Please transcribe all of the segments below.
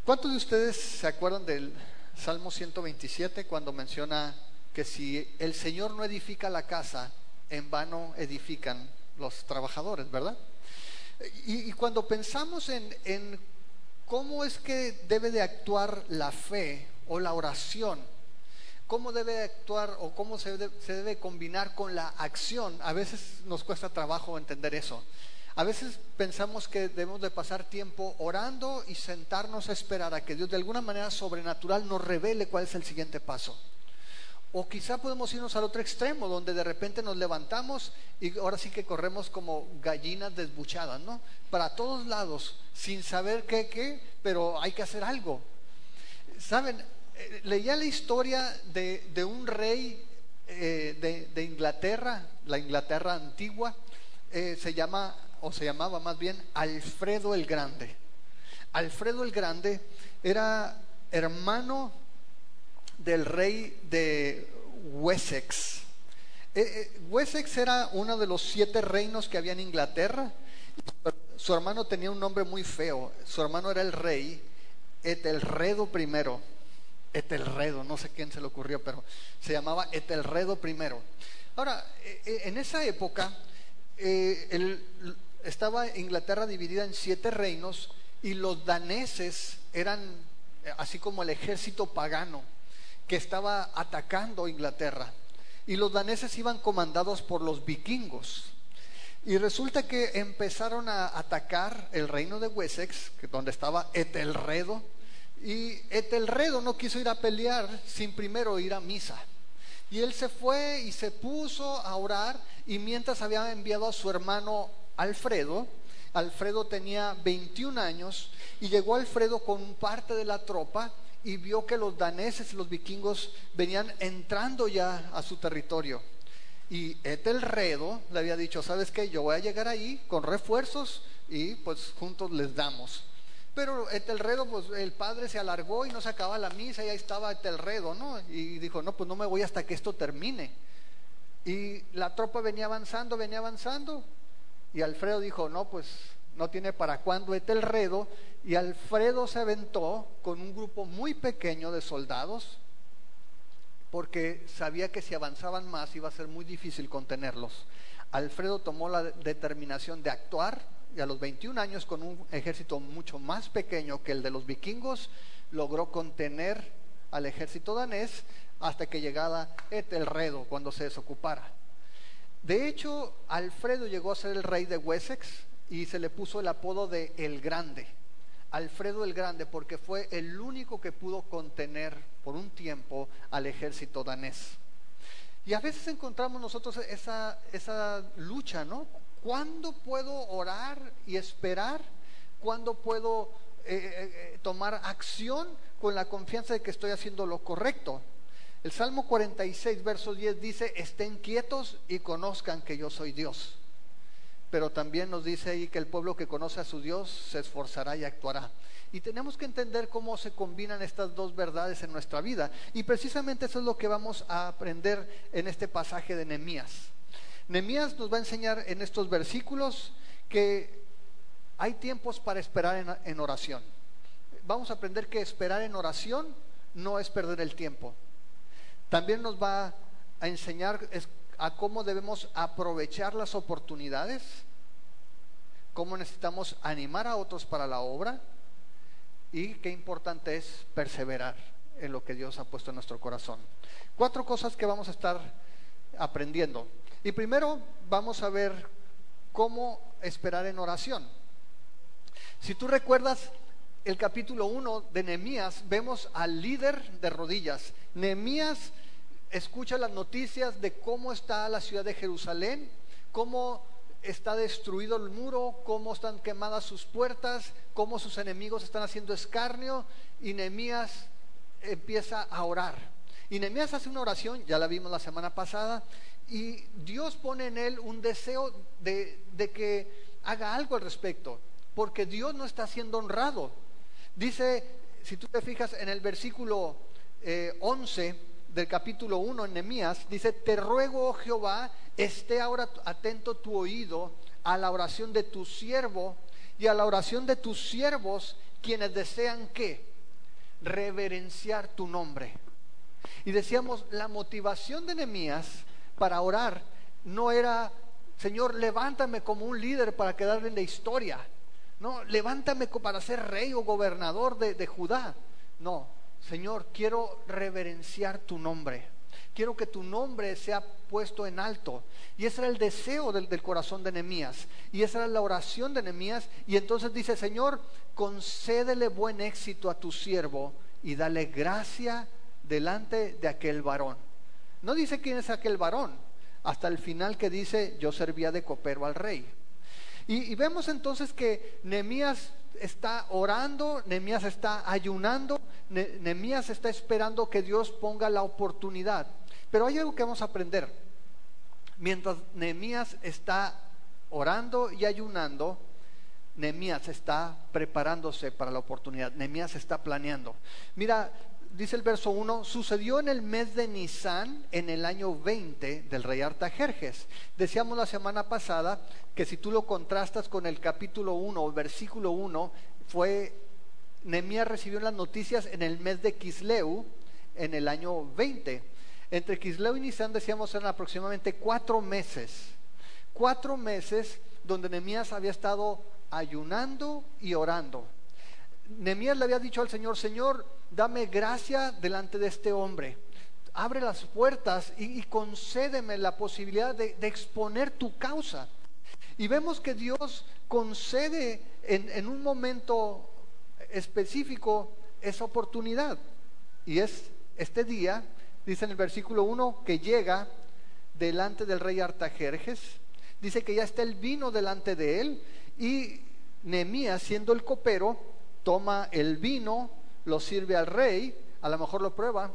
¿Cuántos de ustedes se acuerdan del Salmo 127 cuando menciona que si el Señor no edifica la casa, en vano edifican los trabajadores, ¿verdad? Y cuando pensamos en cómo es que debe de actuar la fe o la oración, cómo debe actuar o cómo se debe combinar con la acción, a veces nos cuesta trabajo entender eso. A veces pensamos que debemos de pasar tiempo orando y sentarnos a esperar a que Dios de alguna manera sobrenatural nos revele cuál es el siguiente paso. O quizá podemos irnos al otro extremo, donde de repente nos levantamos y ahora sí que corremos como gallinas desbuchadas, ¿no? Para todos lados, sin saber qué, pero hay que hacer algo. ¿Saben? Leía la historia de un rey de Inglaterra, la Inglaterra antigua, se llamaba más bien Alfredo el Grande. Alfredo el Grande era hermano del rey de Wessex. Wessex era uno de los 7 reinos que había en Inglaterra. Su hermano tenía un nombre muy feo. Su hermano era el rey Etelredo I. Etelredo, no sé quién se le ocurrió, pero se llamaba Etelredo I. Ahora, en esa época estaba Inglaterra dividida en 7 reinos y los daneses eran así como el ejército pagano que estaba atacando Inglaterra, y los daneses iban comandados por los vikingos, y resulta que empezaron a atacar el reino de Wessex, donde estaba Etelredo, y Etelredo no quiso ir a pelear sin primero ir a misa, y él se fue y se puso a orar, y mientras había enviado a su hermano Alfredo tenía 21 años, y llegó Alfredo con parte de la tropa y vio que los daneses y los vikingos venían entrando ya a su territorio. Y Etelredo le había dicho: ¿sabes qué? Yo voy a llegar ahí con refuerzos y pues juntos les damos. Pero Etelredo, pues el padre se alargó y no se acababa la misa y ahí estaba Etelredo, ¿no? Y dijo: no, pues no me voy hasta que esto termine. Y la tropa venía avanzando y Alfredo dijo: no, pues no tiene para cuándo Etelredo. Y Alfredo se aventó con un grupo muy pequeño de soldados, porque sabía que si avanzaban más iba a ser muy difícil contenerlos. Alfredo tomó la determinación de actuar, y a los 21 años, con un ejército mucho más pequeño que el de los vikingos, logró contener al ejército danés hasta que llegara Etelredo cuando se desocupara. De hecho, Alfredo llegó a ser el rey de Wessex y se le puso el apodo de El Grande, Alfredo el Grande, porque fue el único que pudo contener por un tiempo al ejército danés. Y a veces encontramos nosotros esa lucha, ¿no? ¿Cuándo puedo orar y esperar? ¿Cuándo puedo tomar acción con la confianza de que estoy haciendo lo correcto? El Salmo 46, verso 10 dice: estén quietos y conozcan que yo soy Dios. Pero también nos dice ahí que el pueblo que conoce a su Dios se esforzará y actuará. Y tenemos que entender cómo se combinan estas dos verdades en nuestra vida. Y precisamente eso es lo que vamos a aprender en este pasaje de Nehemías. Nehemías nos va a enseñar en estos versículos que hay tiempos para esperar en oración. Vamos a aprender que esperar en oración no es perder el tiempo. También nos va a enseñar a cómo debemos aprovechar las oportunidades, cómo necesitamos animar a otros para la obra, y qué importante es perseverar en lo que Dios ha puesto en nuestro corazón. 4 cosas que vamos a estar aprendiendo. Y primero vamos a ver cómo esperar en oración. Si tú recuerdas el capítulo 1 de Nehemías, vemos al líder de rodillas. Nehemías escucha las noticias de cómo está la ciudad de Jerusalén, cómo está destruido el muro, cómo están quemadas sus puertas, cómo sus enemigos están haciendo escarnio, y Nehemías empieza a orar. Y Nehemías hace una oración, ya la vimos la semana pasada, y Dios pone en él un deseo de que haga algo al respecto, porque Dios no está siendo honrado. Dice, si tú te fijas en el versículo 11 del capítulo 1 en Nehemías, dice: te ruego, oh Jehová, esté ahora atento tu oído a la oración de tu siervo y a la oración de tus siervos, quienes desean ¿qué? reverenciar tu nombre. Y decíamos, la motivación de Nehemías para orar no era, Señor, levántame como un líder para quedar en la historia. No, levántame para ser rey o gobernador de Judá. No, Señor, quiero reverenciar tu nombre. Quiero que tu nombre sea puesto en alto. Y ese era el deseo del corazón de Nehemías. Y esa era la oración de Nehemías. Y entonces dice, Señor, concédele buen éxito a tu siervo y dale gracia delante de aquel varón. No dice quién es aquel varón, hasta el final que dice, yo servía de copero al rey. Y vemos entonces que Nehemías está orando, Nehemías está ayunando, Nehemías está esperando que Dios ponga la oportunidad. Pero hay algo que vamos a aprender. Mientras Nehemías está orando y ayunando, Nehemías está preparándose para la oportunidad. Nehemías está planeando. Mira, dice el verso 1, sucedió en el mes de Nisán, en el año 20 del rey Artajerjes. Decíamos la semana pasada que si tú lo contrastas con el capítulo 1, versículo 1, Nehemías recibió las noticias en el mes de Quisleu, en el año 20. Entre Quisleu y Nisán, decíamos, eran aproximadamente 4 meses. 4 meses donde Nehemías había estado ayunando y orando. Nehemías le había dicho al Señor, Señor, dame gracia delante de este hombre. Abre las puertas y concédeme la posibilidad de exponer tu causa. Y vemos que Dios concede en un momento específico esa oportunidad. Y es este día, dice en el versículo 1, que llega delante del rey Artajerjes. Dice que ya está el vino delante de él. Y Nehemías, siendo el copero, toma el vino, lo sirve al rey, a lo mejor lo prueba,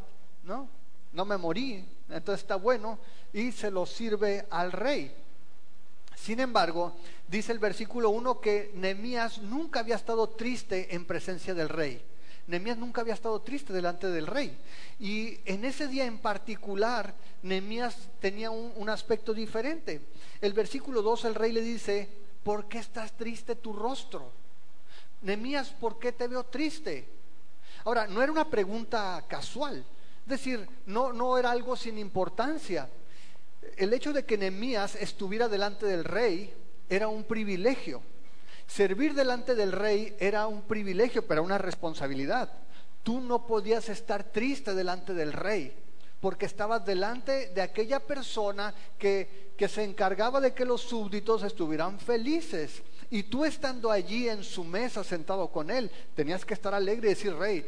no me morí, entonces está bueno, y se lo sirve al rey. Sin embargo, dice el versículo 1 que Nehemías nunca había estado triste en presencia del rey. Nehemías nunca había estado triste delante del rey. Y en ese día en particular, Nehemías tenía un aspecto diferente. El versículo 2, el rey le dice, ¿por qué estás triste tu rostro? Nehemías, ¿por qué te veo triste? Ahora, no era una pregunta casual, es decir, no era algo sin importancia. El hecho de que Nehemías estuviera delante del rey era un privilegio. Servir delante del rey era un privilegio, pero una responsabilidad. Tú no podías estar triste delante del rey, porque estabas delante de aquella persona que se encargaba de que los súbditos estuvieran felices. Y tú estando allí en su mesa sentado con él, tenías que estar alegre y decir, rey,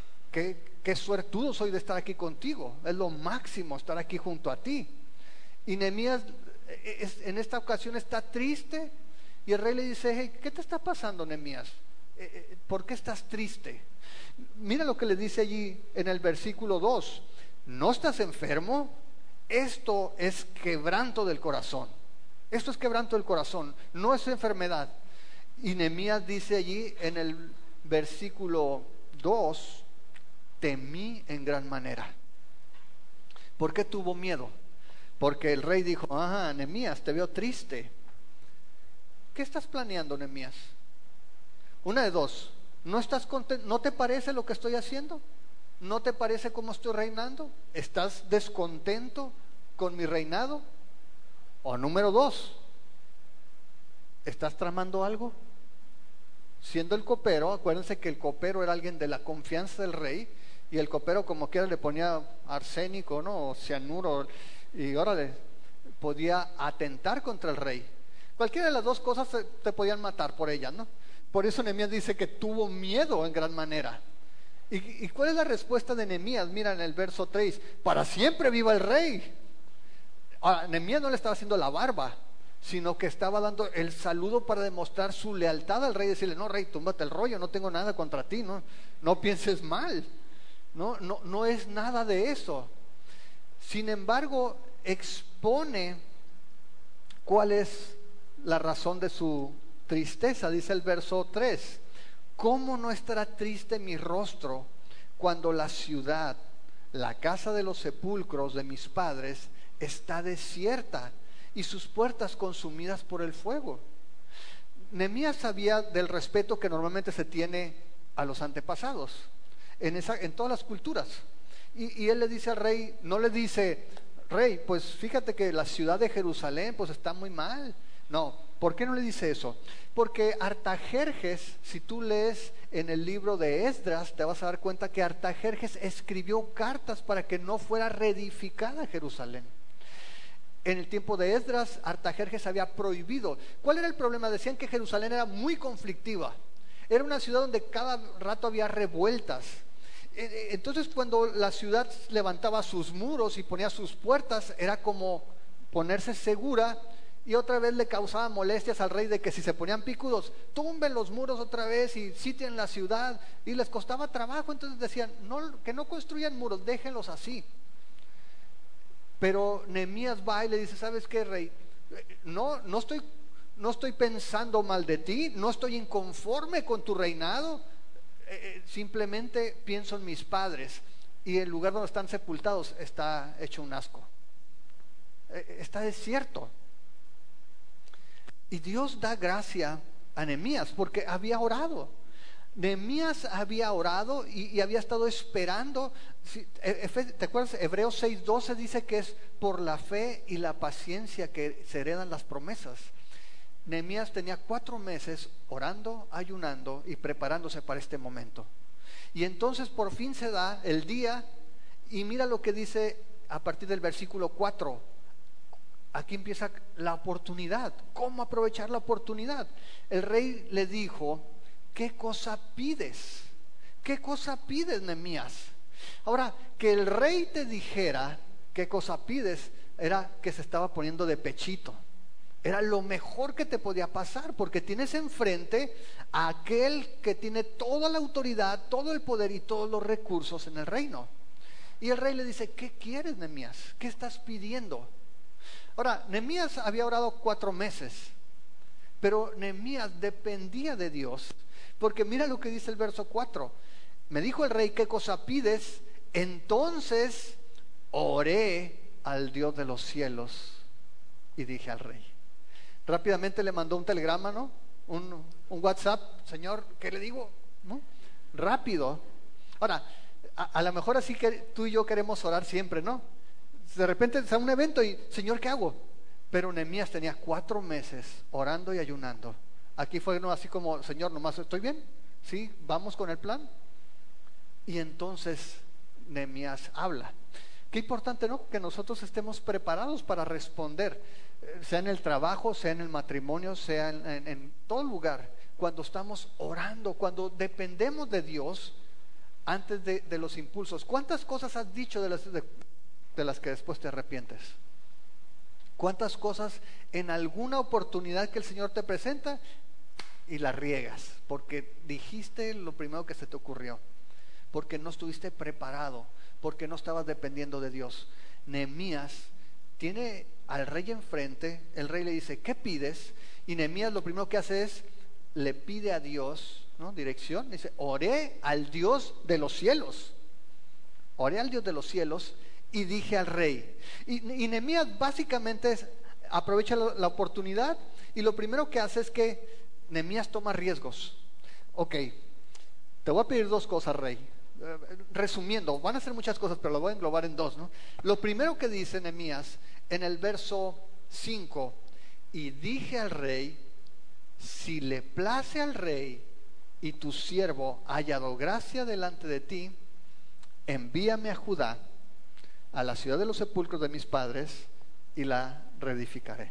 qué suertudo soy de estar aquí contigo. Es lo máximo estar aquí junto a ti. Y Nehemías en esta ocasión está triste. Y el rey le dice, hey, ¿qué te está pasando, Nehemías? ¿Por qué estás triste? Mira lo que le dice allí en el versículo 2. ¿No estás enfermo? Esto es quebranto del corazón. Esto es quebranto del corazón, no es enfermedad. Y Nehemías dice allí en el versículo 2, temí en gran manera. ¿Por qué tuvo miedo? Porque el rey dijo, Nehemías, te veo triste. ¿Qué estás planeando, Nehemías? Una de dos, ¿no estás contento? ¿No te parece lo que estoy haciendo? ¿No te parece cómo estoy reinando? ¿Estás descontento con mi reinado? O número 2, ¿estás tramando algo? Siendo el copero, acuérdense que el copero era alguien de la confianza del rey, y el copero como quiera le ponía arsénico, o cianuro, y órale, podía atentar contra el rey. Cualquiera de las dos cosas te podían matar por ellas, ¿no? Por eso Nehemías dice que tuvo miedo en gran manera. ¿Y cuál es la respuesta de Nehemías? Mira en el verso 3, para siempre viva el rey. Ahora, Nehemías no le estaba haciendo la barba, sino que estaba dando el saludo para demostrar su lealtad al rey, decirle, no, rey, túmbate el rollo, no tengo nada contra ti, no pienses mal, no es nada de eso. Sin embargo, expone cuál es la razón de su tristeza. Dice el verso 3, ¿cómo no estará triste mi rostro cuando la ciudad, la casa de los sepulcros de mis padres, está desierta y sus puertas consumidas por el fuego? Nehemías sabía del respeto que normalmente se tiene a los antepasados. en todas las culturas. Y él le dice al rey, no le dice, rey, pues fíjate que la ciudad de Jerusalén pues está muy mal. No, ¿por qué no le dice eso? Porque Artajerjes, si tú lees en el libro de Esdras, te vas a dar cuenta que Artajerjes escribió cartas para que no fuera reedificada Jerusalén. En el tiempo de Esdras, Artajerjes había prohibido. ¿Cuál era el problema? Decían que Jerusalén era muy conflictiva. Era una ciudad donde cada rato había revueltas. Entonces, cuando la ciudad levantaba sus muros y ponía sus puertas, era como ponerse segura, y otra vez le causaba molestias al rey de que si se ponían picudos, tumben los muros otra vez y sitien la ciudad, y les costaba trabajo. Entonces decían, no, que no construyan muros, déjenlos así. Pero Nehemías va y le dice, ¿sabes qué, rey? No estoy pensando mal de ti, no estoy inconforme con tu reinado, simplemente pienso en mis padres, y el lugar donde están sepultados está hecho un asco, está desierto. Y Dios da gracia a Nehemías porque había orado. Nehemías había orado y había estado esperando. ¿Te acuerdas? Hebreos 6:12 dice que es por la fe y la paciencia que se heredan las promesas. Nehemías tenía 4 meses orando, ayunando y preparándose para este momento. Y entonces por fin se da el día, y mira lo que dice a partir del versículo 4. Aquí empieza la oportunidad. ¿Cómo aprovechar la oportunidad? El rey le dijo, ¿qué cosa pides? ¿Qué cosa pides, Nehemías? Ahora, que el rey te dijera qué cosa pides, era que se estaba poniendo de pechito. Era lo mejor que te podía pasar, porque tienes enfrente a aquel que tiene toda la autoridad, todo el poder y todos los recursos en el reino. Y el rey le dice, ¿qué quieres, Nehemías? ¿Qué estás pidiendo? Ahora, Nehemías había orado 4 meses, pero Nehemías dependía de Dios, porque mira lo que dice el verso 4. Me dijo el rey, ¿qué cosa pides? Entonces oré al Dios de los cielos y dije al rey. Rápidamente le mandó un telegrama, ¿no? Un WhatsApp, Señor, ¿qué le digo? ¿No? Rápido. Ahora, a lo mejor así que tú y yo queremos orar siempre, ¿no? De repente está un evento y, Señor, ¿qué hago? Pero Nehemías tenía 4 meses orando y ayunando. Aquí fue no así como, Señor, nomás estoy bien, ¿sí? Vamos con el plan. Y entonces Nehemías habla. Qué importante, ¿no? Que nosotros estemos preparados para responder, sea en el trabajo, sea en el matrimonio, sea en todo lugar. Cuando estamos orando, cuando dependemos de Dios antes de los impulsos. ¿Cuántas cosas has dicho de las que después te arrepientes? ¿Cuántas cosas en alguna oportunidad que el Señor te presenta y la riegas? Porque dijiste lo primero que se te ocurrió, porque no estuviste preparado, porque no estabas dependiendo de Dios. Nehemías tiene al rey enfrente, el rey le dice, ¿qué pides? Y Nehemías lo primero que hace es, le pide a Dios, ¿no? Dirección, dice, oré al Dios de los cielos. Oré al Dios de los cielos y dije al rey. Y Nehemías básicamente aprovecha la oportunidad, y lo primero que hace es que Nehemías toma riesgos. Ok, te voy a pedir 2 cosas, rey. Resumiendo, van a ser muchas cosas, pero lo voy a englobar en 2, ¿no? Lo primero que dice Nehemías en el verso 5, y dije al rey, si le place al rey y tu siervo ha hallado gracia delante de ti, envíame a Judá, a la ciudad de los sepulcros de mis padres, y la reedificaré.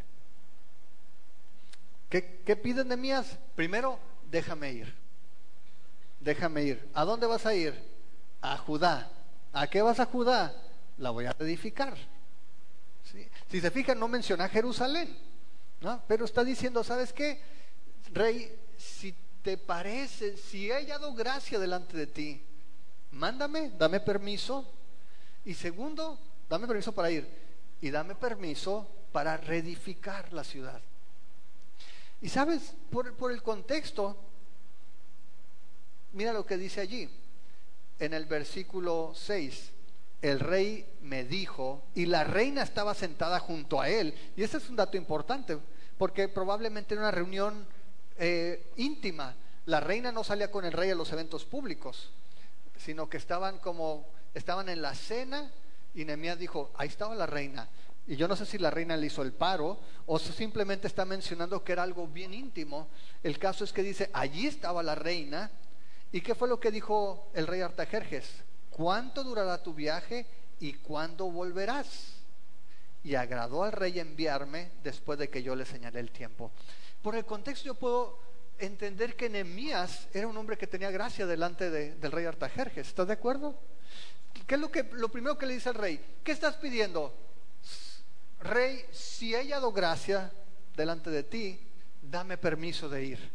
¿Qué pide Nehemías? Primero, déjame ir. Déjame ir. ¿A dónde vas a ir? A Judá. ¿A qué vas a Judá? La voy a reedificar. ¿Sí? Si se fijan, no menciona Jerusalén, ¿no? Pero está diciendo, ¿sabes qué? Rey, si te parece, si he hallado gracia delante de ti, mándame, dame permiso. Y segundo, dame permiso para ir. Y dame permiso para reedificar la ciudad. Y sabes, por el contexto, mira lo que dice allí, en el versículo 6. El rey me dijo, y la reina estaba sentada junto a él. Y ese es un dato importante, porque probablemente en una reunión íntima, la reina no salía con el rey a los eventos públicos. sino que estaban en la cena y Nehemías dijo, ahí estaba la reina. Y yo no sé si la reina le hizo el paro o simplemente está mencionando que era algo bien íntimo. El caso es que dice, allí estaba la reina. ¿Y qué fue lo que dijo el rey Artajerjes? ¿Cuánto durará tu viaje y cuándo volverás? Y agradó al rey enviarme después de que yo le señalé el tiempo. Por el contexto yo puedo entender que Nehemías era un hombre que tenía gracia delante del rey Artajerjes. ¿Estás de acuerdo? ¿Qué es lo primero que le dice al rey? ¿Qué estás pidiendo? Rey, si he hallado gracia delante de ti, dame permiso de ir.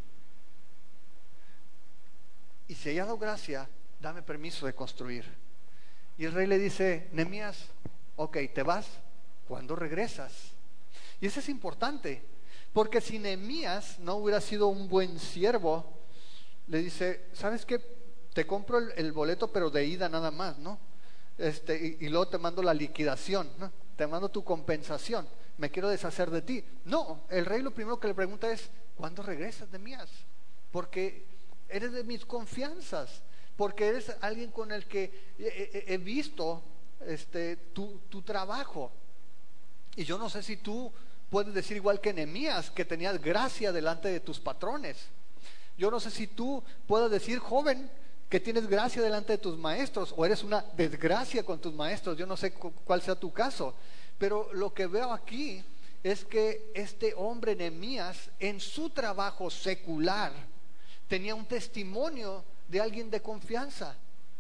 Y si he hallado gracia, dame permiso de construir. Y el rey le dice, Nehemías, ok, te vas, ¿cuándo regresas? Y eso es importante, porque si Nehemías no hubiera sido un buen siervo, le dice, ¿sabes qué? Te compro el boleto, pero de ida nada más, ¿no? Y luego te mando la liquidación, ¿no? Te mando tu compensación, me quiero deshacer de ti. No, el rey lo primero que le pregunta es, ¿cuándo regresas, Nehemías? Porque eres de mis confianzas, porque eres alguien con el que he visto tu trabajo. Y yo no sé si tú puedes decir igual que Nehemías, que tenías gracia delante de tus patrones. Yo no sé si tú puedes decir, joven, que tienes gracia delante de tus maestros, o eres una desgracia con tus maestros. Yo no sé cuál sea tu caso, pero lo que veo aquí es que este hombre Nehemías, en su trabajo secular, tenía un testimonio de alguien de confianza.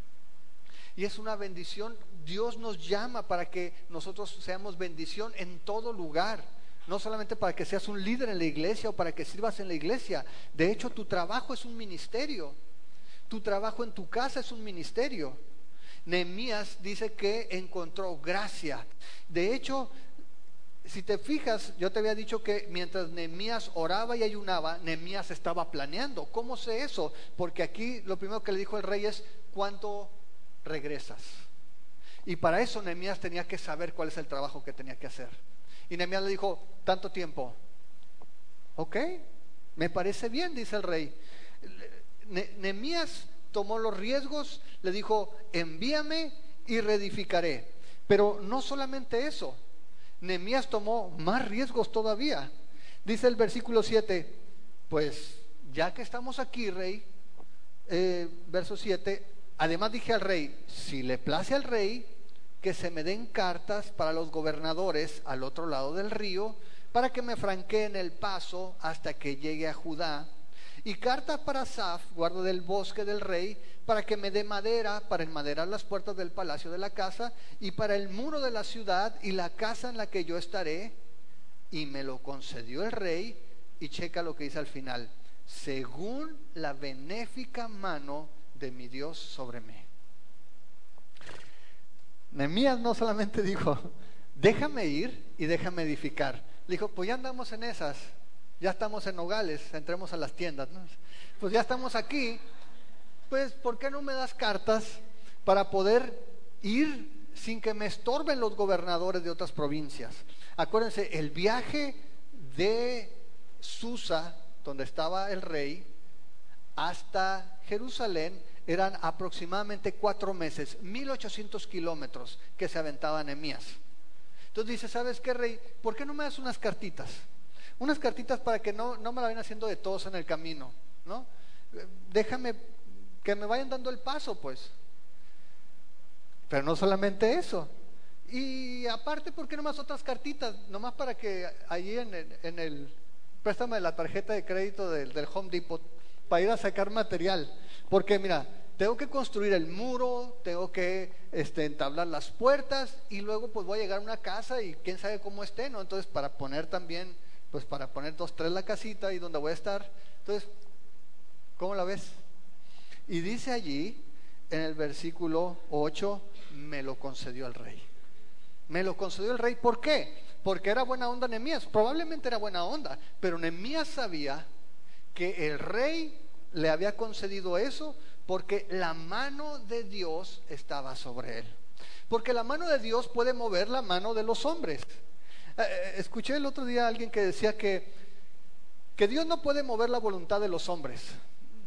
Y es una bendición. Dios nos llama para que nosotros seamos bendición en todo lugar, no solamente para que seas un líder en la iglesia o para que sirvas en la iglesia. De hecho, tu trabajo es un ministerio. Tu trabajo en tu casa es un ministerio. Nehemías dice que encontró gracia. De hecho, si te fijas, yo te había dicho que mientras Nehemías oraba y ayunaba, Nehemías estaba planeando. ¿Cómo sé eso? Porque aquí lo primero que le dijo el rey es, ¿cuándo regresas? Y para eso Nehemías tenía que saber cuál es el trabajo que tenía que hacer. Y Nehemías le dijo, tanto tiempo. Ok, me parece bien, dice el rey. Nehemías tomó los riesgos, le dijo, envíame y reedificaré. Pero no solamente eso, Nehemías tomó más riesgos todavía. Dice el versículo 7, pues ya que estamos aquí, rey, verso 7, además dije al rey, si le place al rey, que se me den cartas para los gobernadores al otro lado del río, para que me franqueen el paso hasta que llegue a Judá, y cartas para Asaf, guarda del bosque del rey, para que me dé madera para enmaderar las puertas del palacio de la casa, y para el muro de la ciudad y la casa en la que yo estaré. Y me lo concedió el rey. Y checa lo que dice al final, según la benéfica mano de mi Dios sobre mí. Nehemías no solamente dijo, déjame ir y déjame edificar. Le dijo, pues ya andamos en esas, ya estamos en Nogales, entremos a las tiendas, ¿no? Pues ya estamos aquí, pues ¿por qué no me das cartas para poder ir sin que me estorben los gobernadores de otras provincias? Acuérdense, el viaje de Susa, donde estaba el rey, hasta Jerusalén eran aproximadamente 4 meses, 1800 kilómetros que se aventaba Nehemías. Entonces dice, ¿sabes qué, rey? ¿Por qué no me das unas cartitas? Unas cartitas para que no me la vayan haciendo de todos en el camino, ¿no? Déjame que me vayan dando el paso, pues. Pero no solamente eso. Y aparte, ¿por qué no más otras cartitas? Nomás para que allí en el préstame la tarjeta de crédito del Home Depot para ir a sacar material. Porque mira, tengo que construir el muro, tengo que entablar las puertas y luego pues voy a llegar a una casa y quién sabe cómo esté, ¿no? Entonces para poner también, pues para poner 2, 3 la casita y donde voy a estar. Entonces, ¿cómo la ves? Y dice allí en el versículo 8, me lo concedió el rey. Me lo concedió el rey, ¿por qué? Porque era buena onda Nehemías, probablemente era buena onda, pero Nehemías sabía que el rey le había concedido eso porque la mano de Dios estaba sobre él. Porque la mano de Dios puede mover la mano de los hombres. Escuché el otro día a alguien que decía que Dios no puede mover la voluntad de los hombres.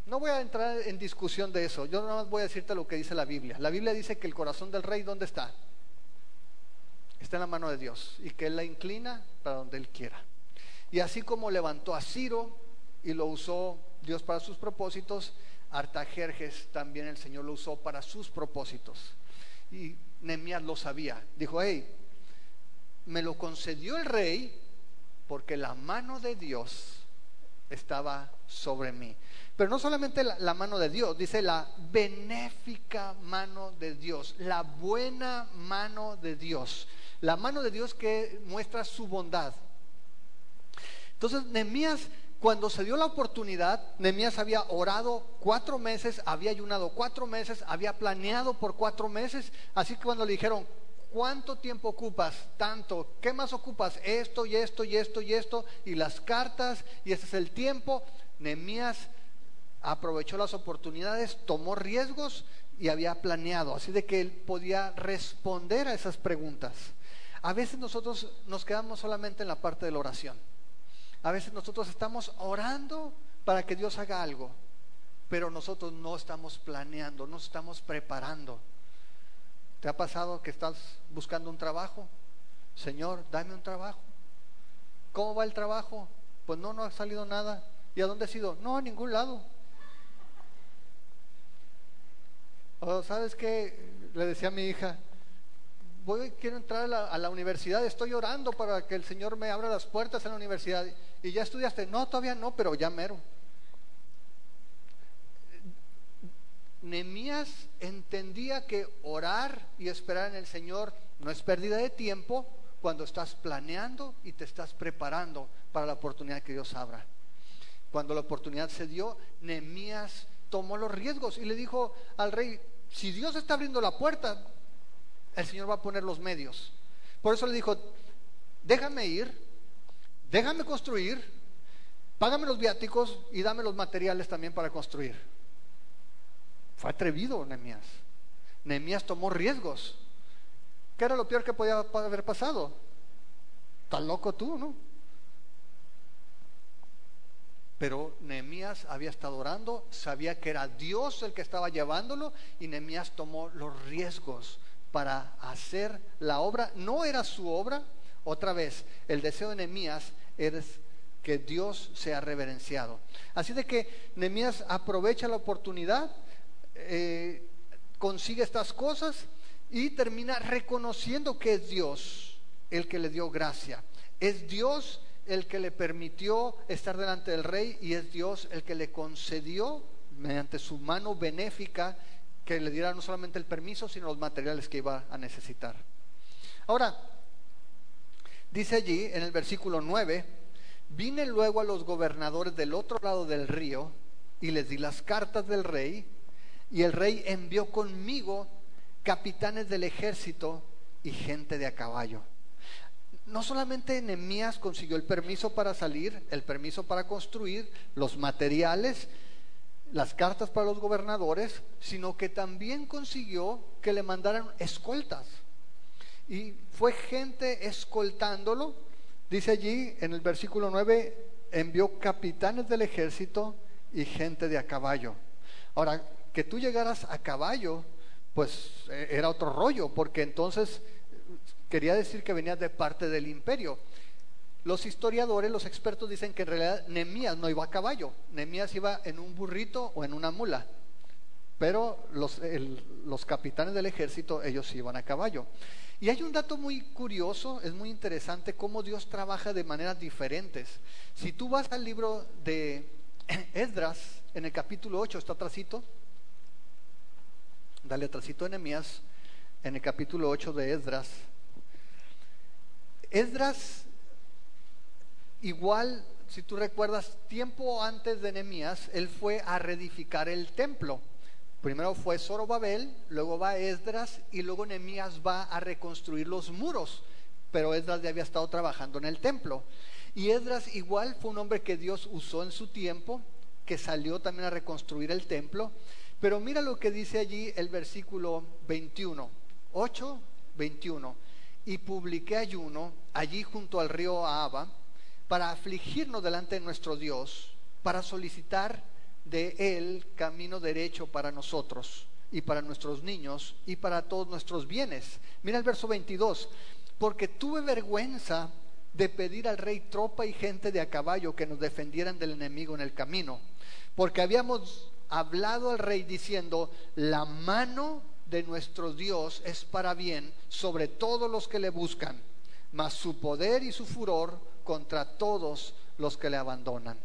No voy a entrar en discusión de eso. Yo nada más voy a decirte lo que dice la Biblia. La Biblia dice que el corazón del rey, ¿dónde está? Está en la mano de Dios, y que Él la inclina para donde Él quiera. Y así como levantó a Ciro y lo usó Dios para sus propósitos, Artajerjes también el Señor lo usó para sus propósitos. Y Nehemías lo sabía. Dijo: hey, me lo concedió el rey porque la mano de Dios estaba sobre mí. Pero no solamente la mano de Dios, dice la benéfica mano de Dios, la buena mano de Dios, la mano de Dios que muestra su bondad. Entonces Nehemías, cuando se dio la oportunidad, Nehemías había orado 4 meses, había ayunado 4 meses, había planeado por 4 meses. Así que cuando le dijeron: ¿cuánto tiempo ocupas? Tanto. ¿Qué más ocupas? Esto y esto y esto y esto, y las cartas, y ese es el tiempo. Nehemías aprovechó las oportunidades, tomó riesgos y había planeado, así de que él podía responder a esas preguntas. A veces nosotros nos quedamos solamente en la parte de la oración. A veces nosotros estamos orando para que Dios haga algo, pero nosotros no estamos planeando, no estamos preparando. ¿Te ha pasado que estás buscando un trabajo? Señor, dame un trabajo. ¿Cómo va el trabajo? Pues no ha salido nada. ¿Y a dónde has ido? No, a ningún lado. O ¿sabes qué? Le decía a mi hija: quiero entrar a la universidad, estoy orando para que el Señor me abra las puertas en la universidad. ¿Y ya estudiaste? No, todavía no, pero ya mero. Nehemías entendía que orar y esperar en el Señor no es pérdida de tiempo cuando estás planeando y te estás preparando para la oportunidad que Dios abra. Cuando la oportunidad se dio, Nehemías tomó los riesgos y le dijo al rey: si Dios está abriendo la puerta, el Señor va a poner los medios. Por eso le dijo: déjame ir, déjame construir, págame los viáticos y dame los materiales también para construir. Fue atrevido Nehemías. Nehemías tomó riesgos. ¿Qué era lo peor que podía haber pasado? Tan loco tú, ¿no? Pero Nehemías había estado orando, sabía que era Dios el que estaba llevándolo, y Nehemías tomó los riesgos para hacer la obra. No era su obra. Otra vez, el deseo de Nehemías es que Dios sea reverenciado. Así de que Nehemías aprovecha la oportunidad, consigue estas cosas y termina reconociendo que es Dios el que le dio gracia. Es Dios el que le permitió estar delante del rey, y es Dios el que le concedió mediante su mano benéfica que le diera no solamente el permiso, sino los materiales que iba a necesitar. Ahora, dice allí en el versículo 9: vine luego a los gobernadores del otro lado del río y les di las cartas del rey, y el rey envió conmigo capitanes del ejército y gente de a caballo. No solamente Nehemías consiguió el permiso para salir, el permiso para construir, los materiales, las cartas para los gobernadores, sino que también consiguió que le mandaran escoltas. Y fue gente escoltándolo. Dice allí en el versículo 9: envió capitanes del ejército y gente de a caballo. Ahora, que tú llegaras a caballo, pues era otro rollo, porque entonces quería decir que venías de parte del imperio. Los historiadores, los expertos dicen que en realidad Nehemías no iba a caballo. Nehemías iba en un burrito o en una mula, pero los capitanes del ejército, ellos iban a caballo. Y hay un dato muy curioso, es muy interesante cómo Dios trabaja de maneras diferentes. Si tú vas al libro de Esdras, en el capítulo 8, está atrasito, dale atrasito a Nehemías, en el capítulo 8 de Esdras. Esdras, igual, si tú recuerdas, tiempo antes de Nehemías, él fue a reedificar el templo. Primero fue Zorobabel, luego va Esdras, y luego Nehemías va a reconstruir los muros. Pero Esdras ya había estado trabajando en el templo. Y Esdras igual fue un hombre que Dios usó en su tiempo, que salió también a reconstruir el templo. Pero mira lo que dice allí el versículo 21, 8, 21. Y publiqué ayuno allí junto al río Ahava para afligirnos delante de nuestro Dios, para solicitar de Él camino derecho para nosotros y para nuestros niños y para todos nuestros bienes. Mira el verso 22. Porque tuve vergüenza de pedir al rey tropa y gente de a caballo que nos defendieran del enemigo en el camino, porque habíamos hablado al rey diciendo: la mano de nuestro Dios es para bien sobre todos los que le buscan, mas su poder y su furor contra todos los que le abandonan.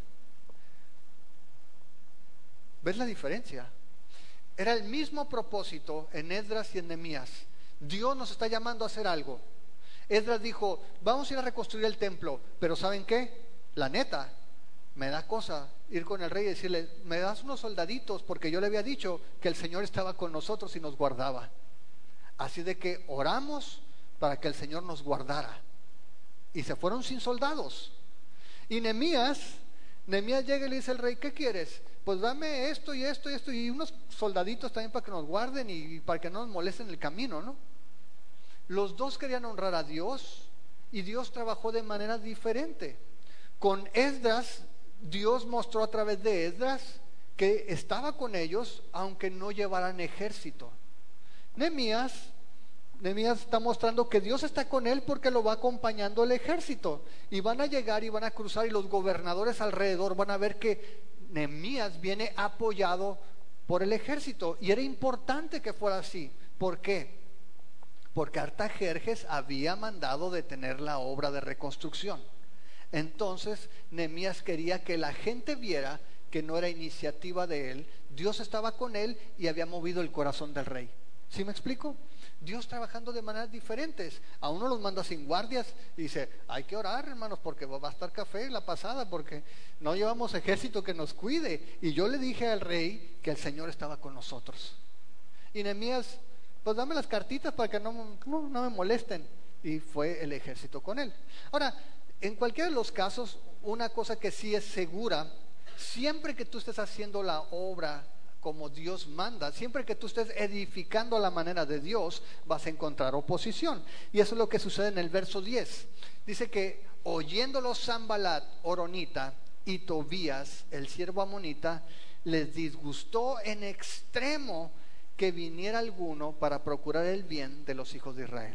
¿Ves la diferencia? Era el mismo propósito en Esdras y en Nehemías. Dios nos está llamando a hacer algo. Esdras dijo: vamos a ir a reconstruir el templo, pero ¿saben qué? La neta, me da cosa ir con el rey y decirle: me das unos soldaditos, porque yo le había dicho que el Señor estaba con nosotros y nos guardaba. Así de que oramos para que el Señor nos guardara. Y se fueron sin soldados. Y Nehemías llega y le dice al rey: ¿qué quieres? Pues dame esto y esto y esto, y unos soldaditos también para que nos guarden y para que no nos molesten el camino, ¿no? Los dos querían honrar a Dios y Dios trabajó de manera diferente. Con Esdras, Dios mostró a través de Esdras que estaba con ellos aunque no llevaran ejército. Nehemías está mostrando que Dios está con él porque lo va acompañando el ejército, y van a llegar y van a cruzar, y los gobernadores alrededor van a ver que Nehemías viene apoyado por el ejército, y era importante que fuera así. ¿Por qué? Porque Artajerjes había mandado detener la obra de reconstrucción. Entonces Nehemías quería que la gente viera que no era iniciativa de él, Dios estaba con él y había movido el corazón del rey. ¿Sí me explico? Dios trabajando de maneras diferentes. A uno los manda sin guardias y dice: hay que orar, hermanos, porque va a estar café la pasada, porque no llevamos ejército que nos cuide. Y yo le dije al rey que el Señor estaba con nosotros. Y Nehemías: pues dame las cartitas para que no me molesten. Y fue el ejército con él. Ahora, en cualquiera de los casos, una cosa que sí es segura: siempre que tú estés haciendo la obra como Dios manda, siempre que tú estés edificando a la manera de Dios, vas a encontrar oposición. Y eso es lo que sucede en el verso 10. Dice que oyéndolo Sanbalat horonita y Tobías el siervo amonita, les disgustó en extremo que viniera alguno para procurar el bien de los hijos de Israel.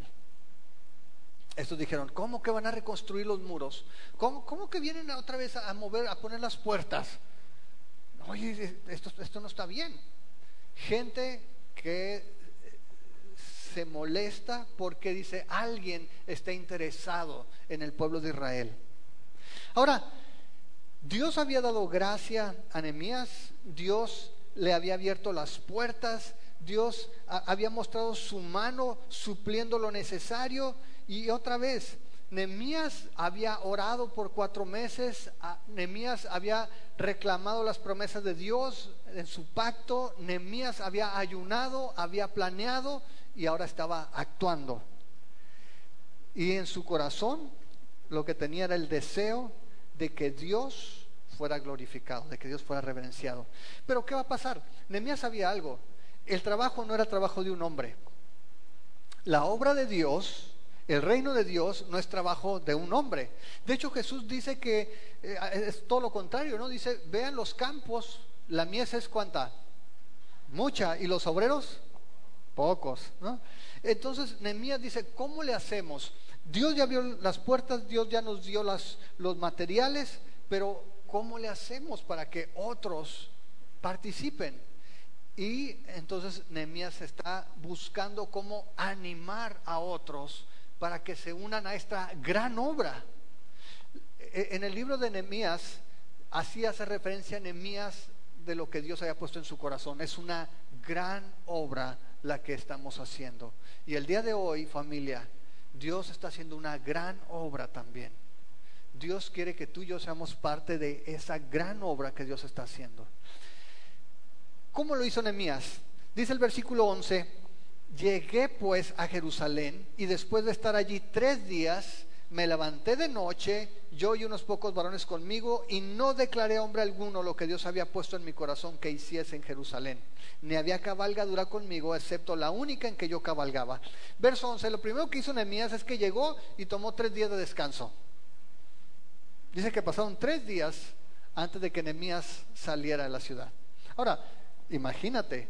Estos dijeron: ¿cómo que van a reconstruir los muros? ¿Cómo que vienen otra vez a poner las puertas? Oye, esto no está bien. Gente que se molesta porque dice: alguien está interesado en el pueblo de Israel. Ahora, Dios había dado gracia a Nehemías, Dios le había abierto las puertas, Dios había mostrado su mano supliendo lo necesario. Y otra vez, Nehemías había orado por 4 meses, Nehemías había reclamado las promesas de Dios en su pacto, Nehemías había ayunado, había planeado y ahora estaba actuando. Y en su corazón lo que tenía era el deseo de que Dios fuera glorificado, de que Dios fuera reverenciado. Pero ¿qué va a pasar? Nehemías sabía algo: el trabajo no era trabajo de un hombre. La obra de Dios, el reino de Dios, no es trabajo de un hombre. De hecho, Jesús dice que es todo lo contrario, ¿no? Dice: vean los campos, la mies es ¿cuánta? Mucha, y los obreros pocos, ¿no? Entonces Nehemías dice: ¿cómo le hacemos? Dios ya abrió las puertas, Dios ya nos dio los materiales, pero ¿cómo le hacemos para que otros participen? Y entonces Nehemías está buscando cómo animar a otros para que se unan a esta gran obra. En el libro de Nehemías, así hace referencia a Nehemías de lo que Dios haya puesto en su corazón. Es una gran obra la que estamos haciendo. Y el día de hoy, familia, Dios está haciendo una gran obra también. Dios quiere que tú y yo seamos parte de esa gran obra que Dios está haciendo. ¿Cómo lo hizo Nehemías? Dice el versículo 11: llegué pues a Jerusalén, y después de estar allí 3 días, me levanté de noche, yo y unos pocos varones conmigo, y no declaré a hombre alguno lo que Dios había puesto en mi corazón que hiciese en Jerusalén. Ni había cabalgadura conmigo, excepto la única en que yo cabalgaba. Verso 11: lo primero que hizo Nehemías es que llegó y tomó 3 días de descanso. Dice que pasaron 3 días antes de que Nehemías saliera de la ciudad. Ahora, imagínate,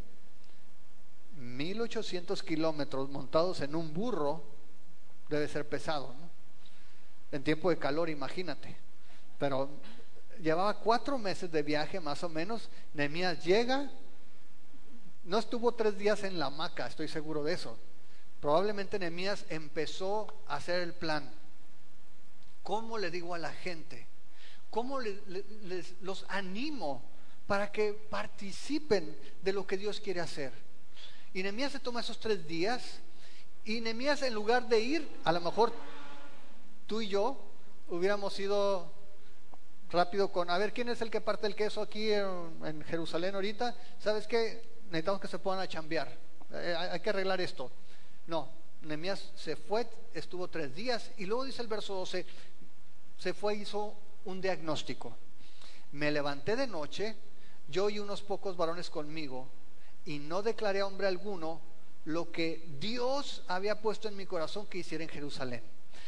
1800 kilómetros montados en un burro, debe ser pesado, ¿no? En tiempo de calor, imagínate. Pero llevaba 4 meses de viaje más o menos. Nehemías llega, no estuvo 3 días en la hamaca, estoy seguro de eso. Probablemente Nehemías empezó a hacer el plan. ¿Cómo le digo a la gente? ¿Cómo los animo para que participen de lo que Dios quiere hacer? Y Nehemías se toma esos 3 días, y Nehemías, en lugar de ir, a lo mejor tú y yo hubiéramos ido rápido con, a ver, ¿quién es el que parte el queso aquí en Jerusalén ahorita? ¿Sabes qué? Necesitamos que se puedan a chambear, hay que arreglar esto. No, Nehemías se fue, estuvo 3 días, y luego dice el verso 12, se fue e hizo un diagnóstico. Me levanté de noche, yo y unos pocos varones conmigo, y no declaré a hombre alguno lo que Dios había puesto en mi corazón que hiciera en Jerusalén.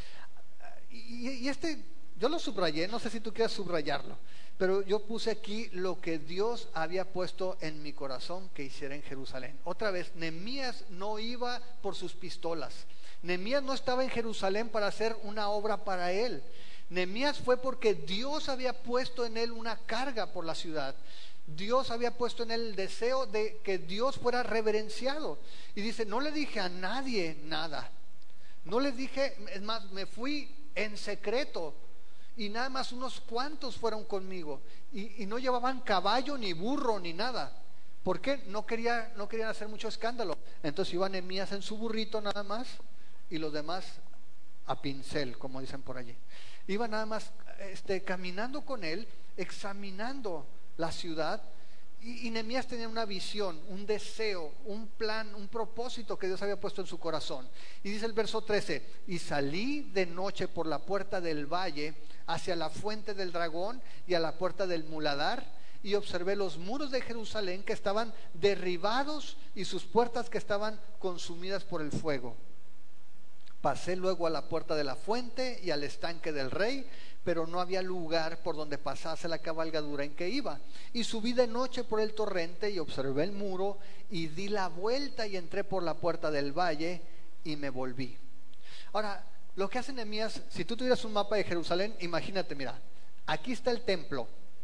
Y yo lo subrayé, no sé si tú quieres subrayarlo, pero yo puse aquí lo que Dios había puesto en mi corazón que hiciera en Jerusalén. Otra vez, Nehemías no iba por sus pistolas. Nehemías no estaba en Jerusalén para hacer una obra para él. Nehemías fue porque Dios había puesto en él una carga por la ciudad. Dios había puesto en él el deseo de que Dios fuera reverenciado. Y dice, no le dije a nadie nada. No le dije, es más, me fui en secreto. Y nada más unos cuantos fueron conmigo. Y no llevaban caballo, ni burro, ni nada. ¿Por qué? No querían hacer mucho escándalo. Entonces iba Nehemías en su burrito nada más, y los demás a pincel, como dicen por allí. Iba nada más caminando con él, examinando la ciudad, y Nehemías tenía una visión, un deseo, un plan, un propósito que Dios había puesto en su corazón. Y dice el verso 13, y salí de noche por la puerta del valle hacia la fuente del dragón y a la puerta del muladar, y observé los muros de Jerusalén que estaban derribados y sus puertas que estaban consumidas por el fuego. Pasé luego a la puerta de la fuente y al estanque del rey, pero no había lugar por donde pasase la cabalgadura en que iba. Y subí de noche por el torrente y observé el muro, y di la vuelta y entré por la puerta del valle y me volví. Ahora, lo que hace Nehemías, si tú tuvieras un mapa de Jerusalén, imagínate, mira, aquí está el templo,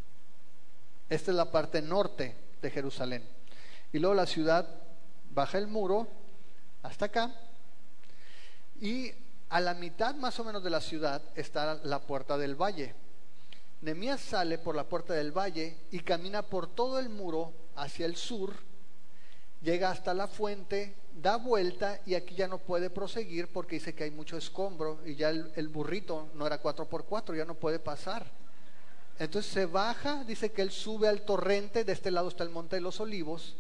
esta es la parte norte de Jerusalén, y luego la ciudad baja el muro hasta acá, y a la mitad más o menos de la ciudad está la puerta del valle. Nehemías sale por la puerta del valle y camina por todo el muro hacia el sur, llega hasta la fuente, da vuelta, y aquí ya no puede proseguir porque dice que hay mucho escombro, y ya el burrito no era 4x4, ya no puede pasar. Entonces se baja, dice que él sube al torrente, de este lado está el Monte de los Olivos,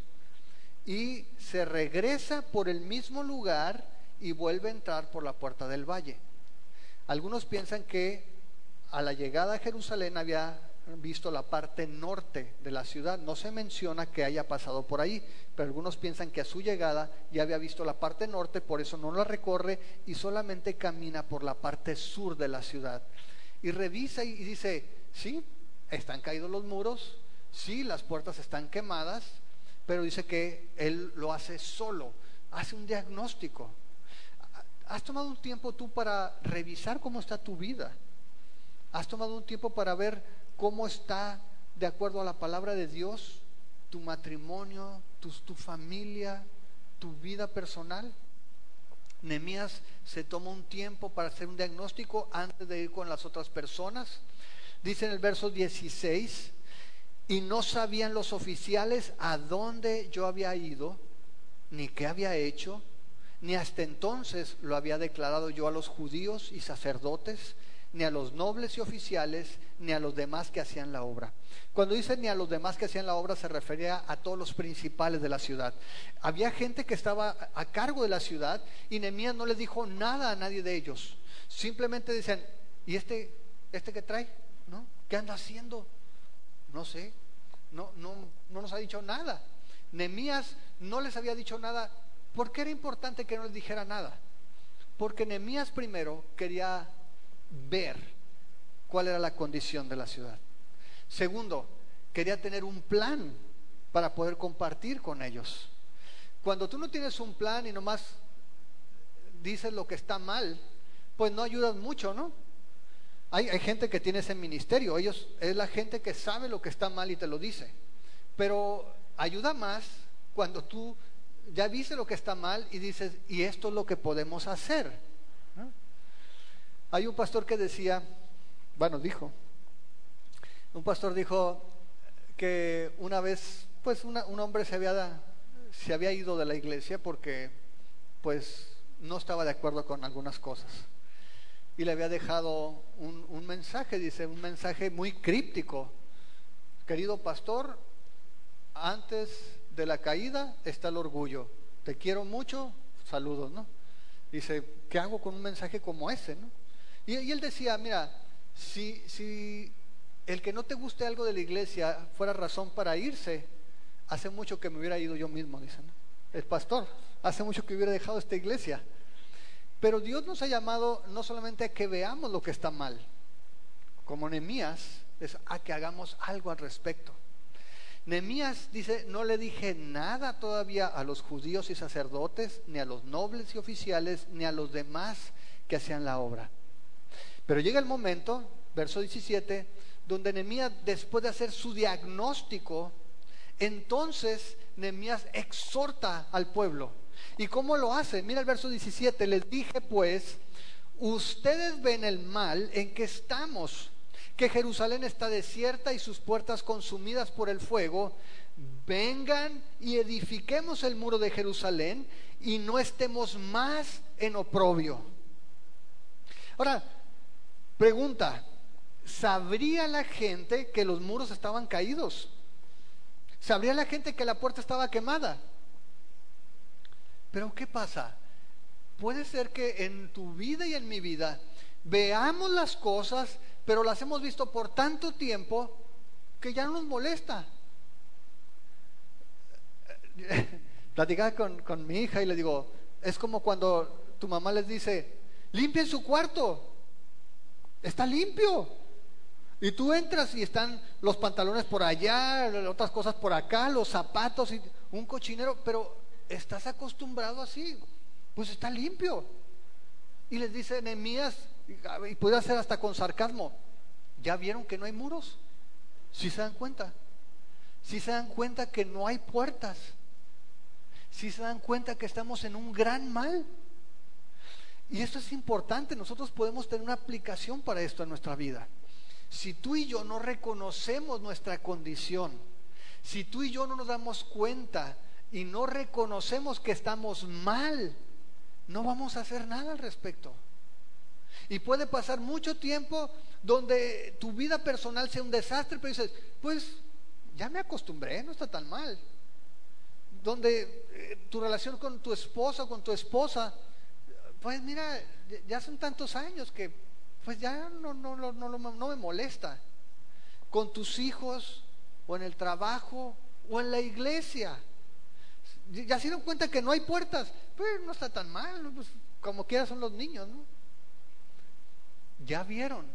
y se regresa por el mismo lugar y vuelve a entrar por la puerta del valle. Algunos piensan que a la llegada a Jerusalén había visto la parte norte de la ciudad. No se menciona que haya pasado por ahí, pero algunos piensan que a su llegada ya había visto la parte norte, por eso no la recorre y solamente camina por la parte sur de la ciudad. Y revisa y dice, sí, están caídos los muros, sí, las puertas están quemadas, pero dice que él lo hace solo, hace un diagnóstico. ¿Has tomado un tiempo tú para revisar cómo está tu vida? ¿Has tomado un tiempo para ver cómo está, de acuerdo a la palabra de Dios, tu matrimonio, tu familia, tu vida personal? Nehemías se toma un tiempo para hacer un diagnóstico antes de ir con las otras personas. Dice en el verso 16, y no sabían los oficiales a dónde yo había ido, ni qué había hecho, ni hasta entonces lo había declarado yo a los judíos y sacerdotes, ni a los nobles y oficiales, ni a los demás que hacían la obra. Cuando dice ni a los demás que hacían la obra, se refería a todos los principales de la ciudad. Había gente que estaba a cargo de la ciudad, y Nehemías no les dijo nada a nadie de ellos. Simplemente decían, ¿y este qué trae? ¿No? ¿Qué anda haciendo? No sé, no nos ha dicho nada. Nehemías no les había dicho nada. ¿Por qué era importante que no les dijera nada? Porque Nehemías primero quería ver cuál era la condición de la ciudad. Segundo, quería tener un plan para poder compartir con ellos. Cuando tú no tienes un plan y nomás dices lo que está mal, pues no ayudas mucho, ¿no? Hay gente que tiene ese ministerio, es la gente que sabe lo que está mal y te lo dice. Pero ayuda más cuando tú ya viste lo que está mal y dices, y esto es lo que podemos hacer, ¿no? Hay un pastor que decía, un pastor dijo que una vez, pues un hombre se había ido de la iglesia porque pues no estaba de acuerdo con algunas cosas. Y le había dejado un mensaje, dice, un mensaje muy críptico. Querido pastor, antes de la caída está el orgullo. Te quiero mucho, saludos, ¿no? Dice, ¿qué hago con un mensaje como ese, no? Y él decía, mira, si el que no te guste algo de la iglesia fuera razón para irse, hace mucho que me hubiera ido yo mismo, dice, ¿no? El pastor, hace mucho que hubiera dejado esta iglesia. Pero Dios nos ha llamado no solamente a que veamos lo que está mal, como Nehemías, es a que hagamos algo al respecto. Nehemías dice, no le dije nada todavía a los judíos y sacerdotes, ni a los nobles y oficiales, ni a los demás que hacían la obra. Pero llega el momento, verso 17, donde Nehemías, después de hacer su diagnóstico, entonces Nehemías exhorta al pueblo. ¿Y cómo lo hace? Mira el verso 17, les dije pues, ustedes ven el mal en que estamos, que Jerusalén está desierta y sus puertas consumidas por el fuego. Vengan y edifiquemos el muro de Jerusalén y no estemos más en oprobio. Ahora, pregunta, ¿sabría la gente que los muros estaban caídos? ¿Sabría la gente que la puerta estaba quemada? Pero ¿qué pasa? Puede ser que en tu vida y en mi vida veamos las cosas, pero las hemos visto por tanto tiempo que ya no nos molesta. Platicaba con mi hija y le digo, es como cuando tu mamá les dice, limpien su cuarto, está limpio. Y tú entras y están los pantalones por allá, otras cosas por acá, los zapatos y un cochinero, pero estás acostumbrado así, pues está limpio. Y les dice Nehemías, y puede hacer hasta con sarcasmo, ¿ya vieron que no hay muros? ¿Sí se dan cuenta? ¿Sí se dan cuenta que no hay puertas? ¿Sí se dan cuenta que estamos en un gran mal? Y esto es importante, nosotros podemos tener una aplicación para esto en nuestra vida. Si tú y yo no reconocemos nuestra condición, si tú y yo no nos damos cuenta y no reconocemos que estamos mal, no vamos a hacer nada al respecto. Y puede pasar mucho tiempo donde tu vida personal sea un desastre, pero dices, pues ya me acostumbré, no está tan mal. Donde tu relación con tu esposa o con tu esposa, pues mira, ya son tantos años que pues ya no me molesta. Con tus hijos o en el trabajo o en la iglesia, ya se dieron cuenta que no hay puertas, pues no está tan mal, ¿no? Pues como quiera son los niños, ¿no? Ya vieron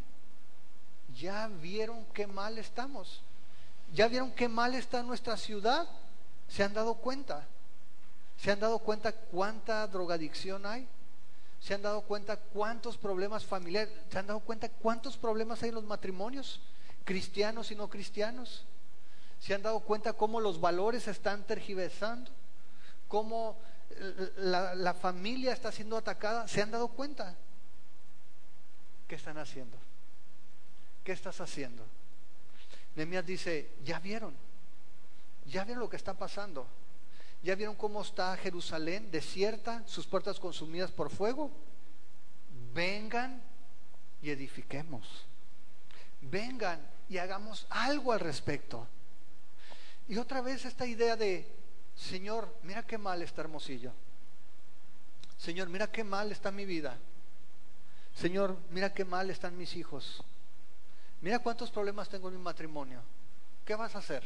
qué mal estamos, ya vieron qué mal está nuestra ciudad. ¿Se han dado cuenta? ¿Se han dado cuenta cuánta drogadicción hay? ¿Se han dado cuenta cuántos problemas familiares? ¿Se han dado cuenta cuántos problemas hay en los matrimonios, cristianos y no cristianos? ¿Se han dado cuenta cómo los valores se están tergiversando? ¿Cómo la familia está siendo atacada? ¿Se han dado cuenta? ¿Qué están haciendo? ¿Qué estás haciendo? Nehemías dice, ¿ya vieron lo que está pasando? ¿Ya vieron cómo está Jerusalén desierta, sus puertas consumidas por fuego? Vengan y edifiquemos. Vengan y hagamos algo al respecto. Y otra vez esta idea de, Señor, mira qué mal está Hermosillo. Señor, mira qué mal está mi vida. Señor, mira qué mal están mis hijos. Mira cuántos problemas tengo en mi matrimonio. ¿Qué vas a hacer?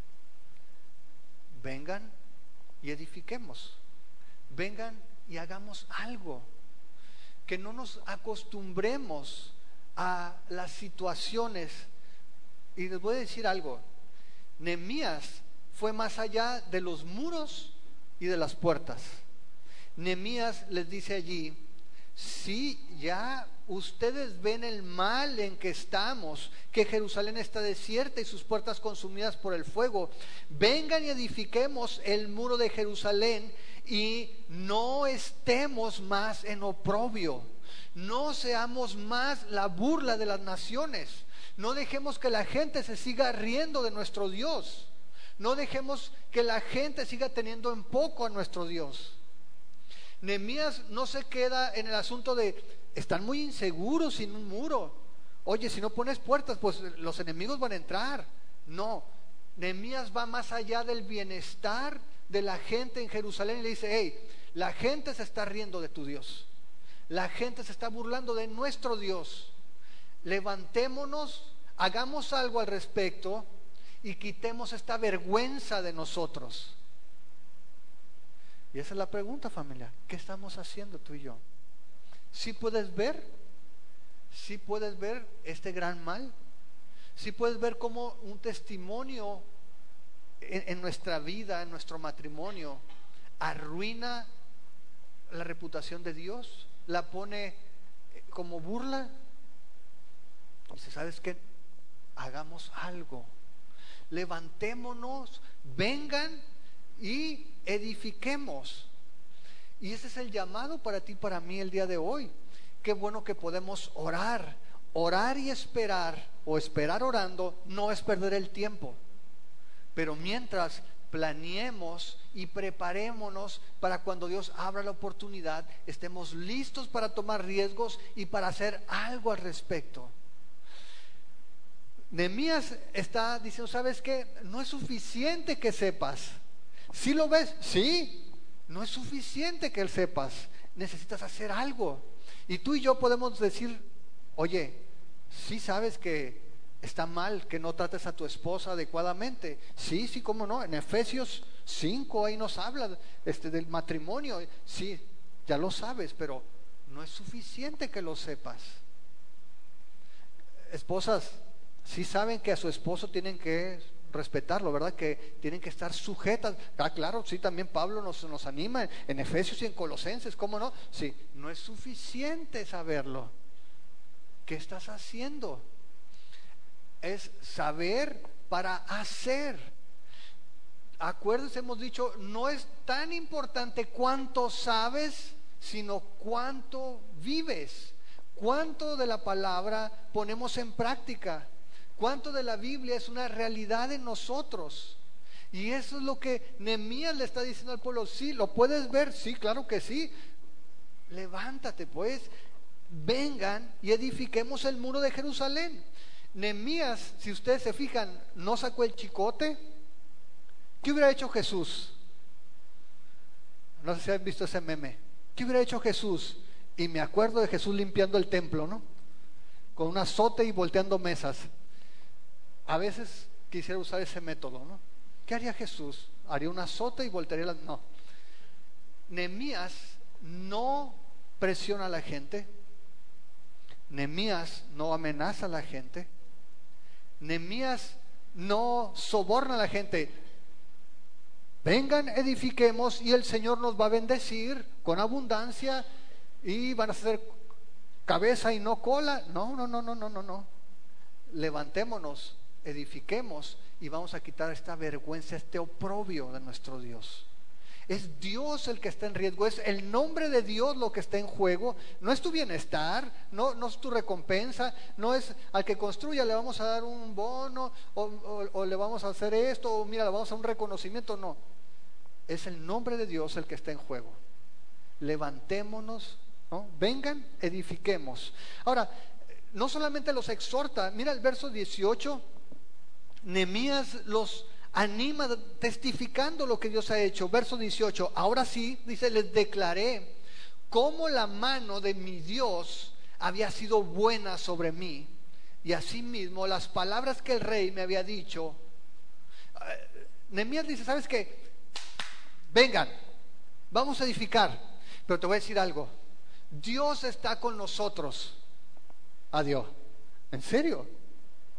Vengan y edifiquemos. Vengan y hagamos algo. Que no nos acostumbremos a las situaciones Y les voy a decir algo, Nehemías fue más allá de los muros y de las puertas. Nehemías les dice allí: si ya ustedes ven el mal en que estamos, que Jerusalén está desierta y sus puertas consumidas por el fuego, vengan y edifiquemos el muro de Jerusalén y no estemos más en oprobio, no seamos más la burla de las naciones, no dejemos que la gente se siga riendo de nuestro Dios, no dejemos que la gente siga teniendo en poco a nuestro Dios. Nehemías no se queda en el asunto de están muy inseguros sin un muro. Oye, si no pones puertas, pues los enemigos van a entrar. No, Nehemías va más allá del bienestar de la gente en Jerusalén y le dice: hey, la gente se está riendo de tu Dios, la gente se está burlando de nuestro Dios. Levantémonos, hagamos algo al respecto y quitemos esta vergüenza de nosotros. Y esa es la pregunta, familia: ¿qué estamos haciendo tú y yo? ¿Sí puedes ver? ¿Sí puedes ver este gran mal? ¿Sí puedes ver cómo un testimonio en nuestra vida, en nuestro matrimonio, arruina la reputación de Dios? ¿La pone como burla? Dice: ¿sabes qué? Hagamos algo. Levantémonos, vengan y edifiquemos. Y ese es el llamado para ti, para mí el día de hoy. Qué bueno que podemos orar. Orar y esperar, o esperar orando, no es perder el tiempo. Pero mientras planeemos y preparémonos para cuando Dios abra la oportunidad, estemos listos para tomar riesgos y para hacer algo al respecto. Nehemías está diciendo: ¿sabes qué? No es suficiente que sepas. ¿Sí lo ves? Sí. No es suficiente que sepas, necesitas hacer algo. Y tú y yo podemos decir: oye, ¿sí sabes que está mal que no trates a tu esposa adecuadamente? Sí, sí, cómo no. En Efesios 5 ahí nos habla del matrimonio. Sí, ya lo sabes, pero no es suficiente que lo sepas. Esposas, sí saben que a su esposo tienen que respetarlo, ¿verdad? Que tienen que estar sujetas. Claro, sí, también Pablo nos anima en Efesios y en Colosenses, ¿cómo no? Sí, no es suficiente saberlo. ¿Qué estás haciendo? Es saber para hacer. Acuérdense, hemos dicho, no es tan importante cuánto sabes, sino cuánto vives, cuánto de la palabra ponemos en práctica, cuánto de la Biblia es una realidad en nosotros. Y eso es lo que Nehemías le está diciendo al pueblo. Sí, ¿lo puedes ver? Sí, claro que sí. Levántate pues, vengan y edifiquemos el muro de Jerusalén. Nehemías, si ustedes se fijan, no sacó el chicote. ¿Qué hubiera hecho Jesús? No sé si han visto ese meme. ¿Qué hubiera hecho Jesús? Y me acuerdo de Jesús limpiando el templo, ¿no? Con un azote y volteando mesas. A veces quisiera usar ese método, ¿no? ¿Qué haría Jesús? ¿Haría un azote y voltearía las...? No. Nehemías no presiona a la gente. Nehemías no amenaza a la gente. Nehemías no soborna a la gente. Vengan, edifiquemos y el Señor nos va a bendecir con abundancia y van a ser cabeza y no cola. No. Levantémonos, edifiquemos y vamos a quitar esta vergüenza, este oprobio de nuestro Dios. Es Dios el que está en riesgo, es el nombre de Dios lo que está en juego. No es tu bienestar, no es tu recompensa, no es al que construya le vamos a dar un bono o le vamos a hacer esto, o mira, le vamos a dar un reconocimiento. No, es el nombre de Dios el que está en juego. Levantémonos, ¿no? Vengan, edifiquemos. Ahora, no solamente los exhorta, mira el verso 18, Nehemías los anima testificando lo que Dios ha hecho. Verso 18, ahora sí, dice, les declaré cómo la mano de mi Dios había sido buena sobre mí, y asimismo las palabras que el rey me había dicho. Nehemías dice: ¿sabes qué? Vengan, vamos a edificar, pero te voy a decir algo, Dios está con nosotros. Adiós. ¿En serio?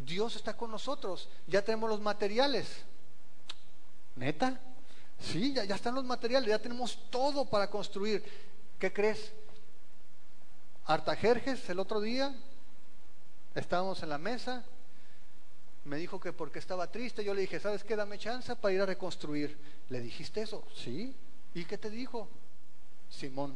Dios está con nosotros, ya tenemos los materiales. ¿Neta? Sí, ya están los materiales, ya tenemos todo para construir. ¿Qué crees? Artajerjes, el otro día estábamos en la mesa, me dijo que porque estaba triste. Yo le dije, ¿sabes qué? Dame chance para ir a reconstruir. ¿Le dijiste eso? Sí. ¿Y qué te dijo? Simón,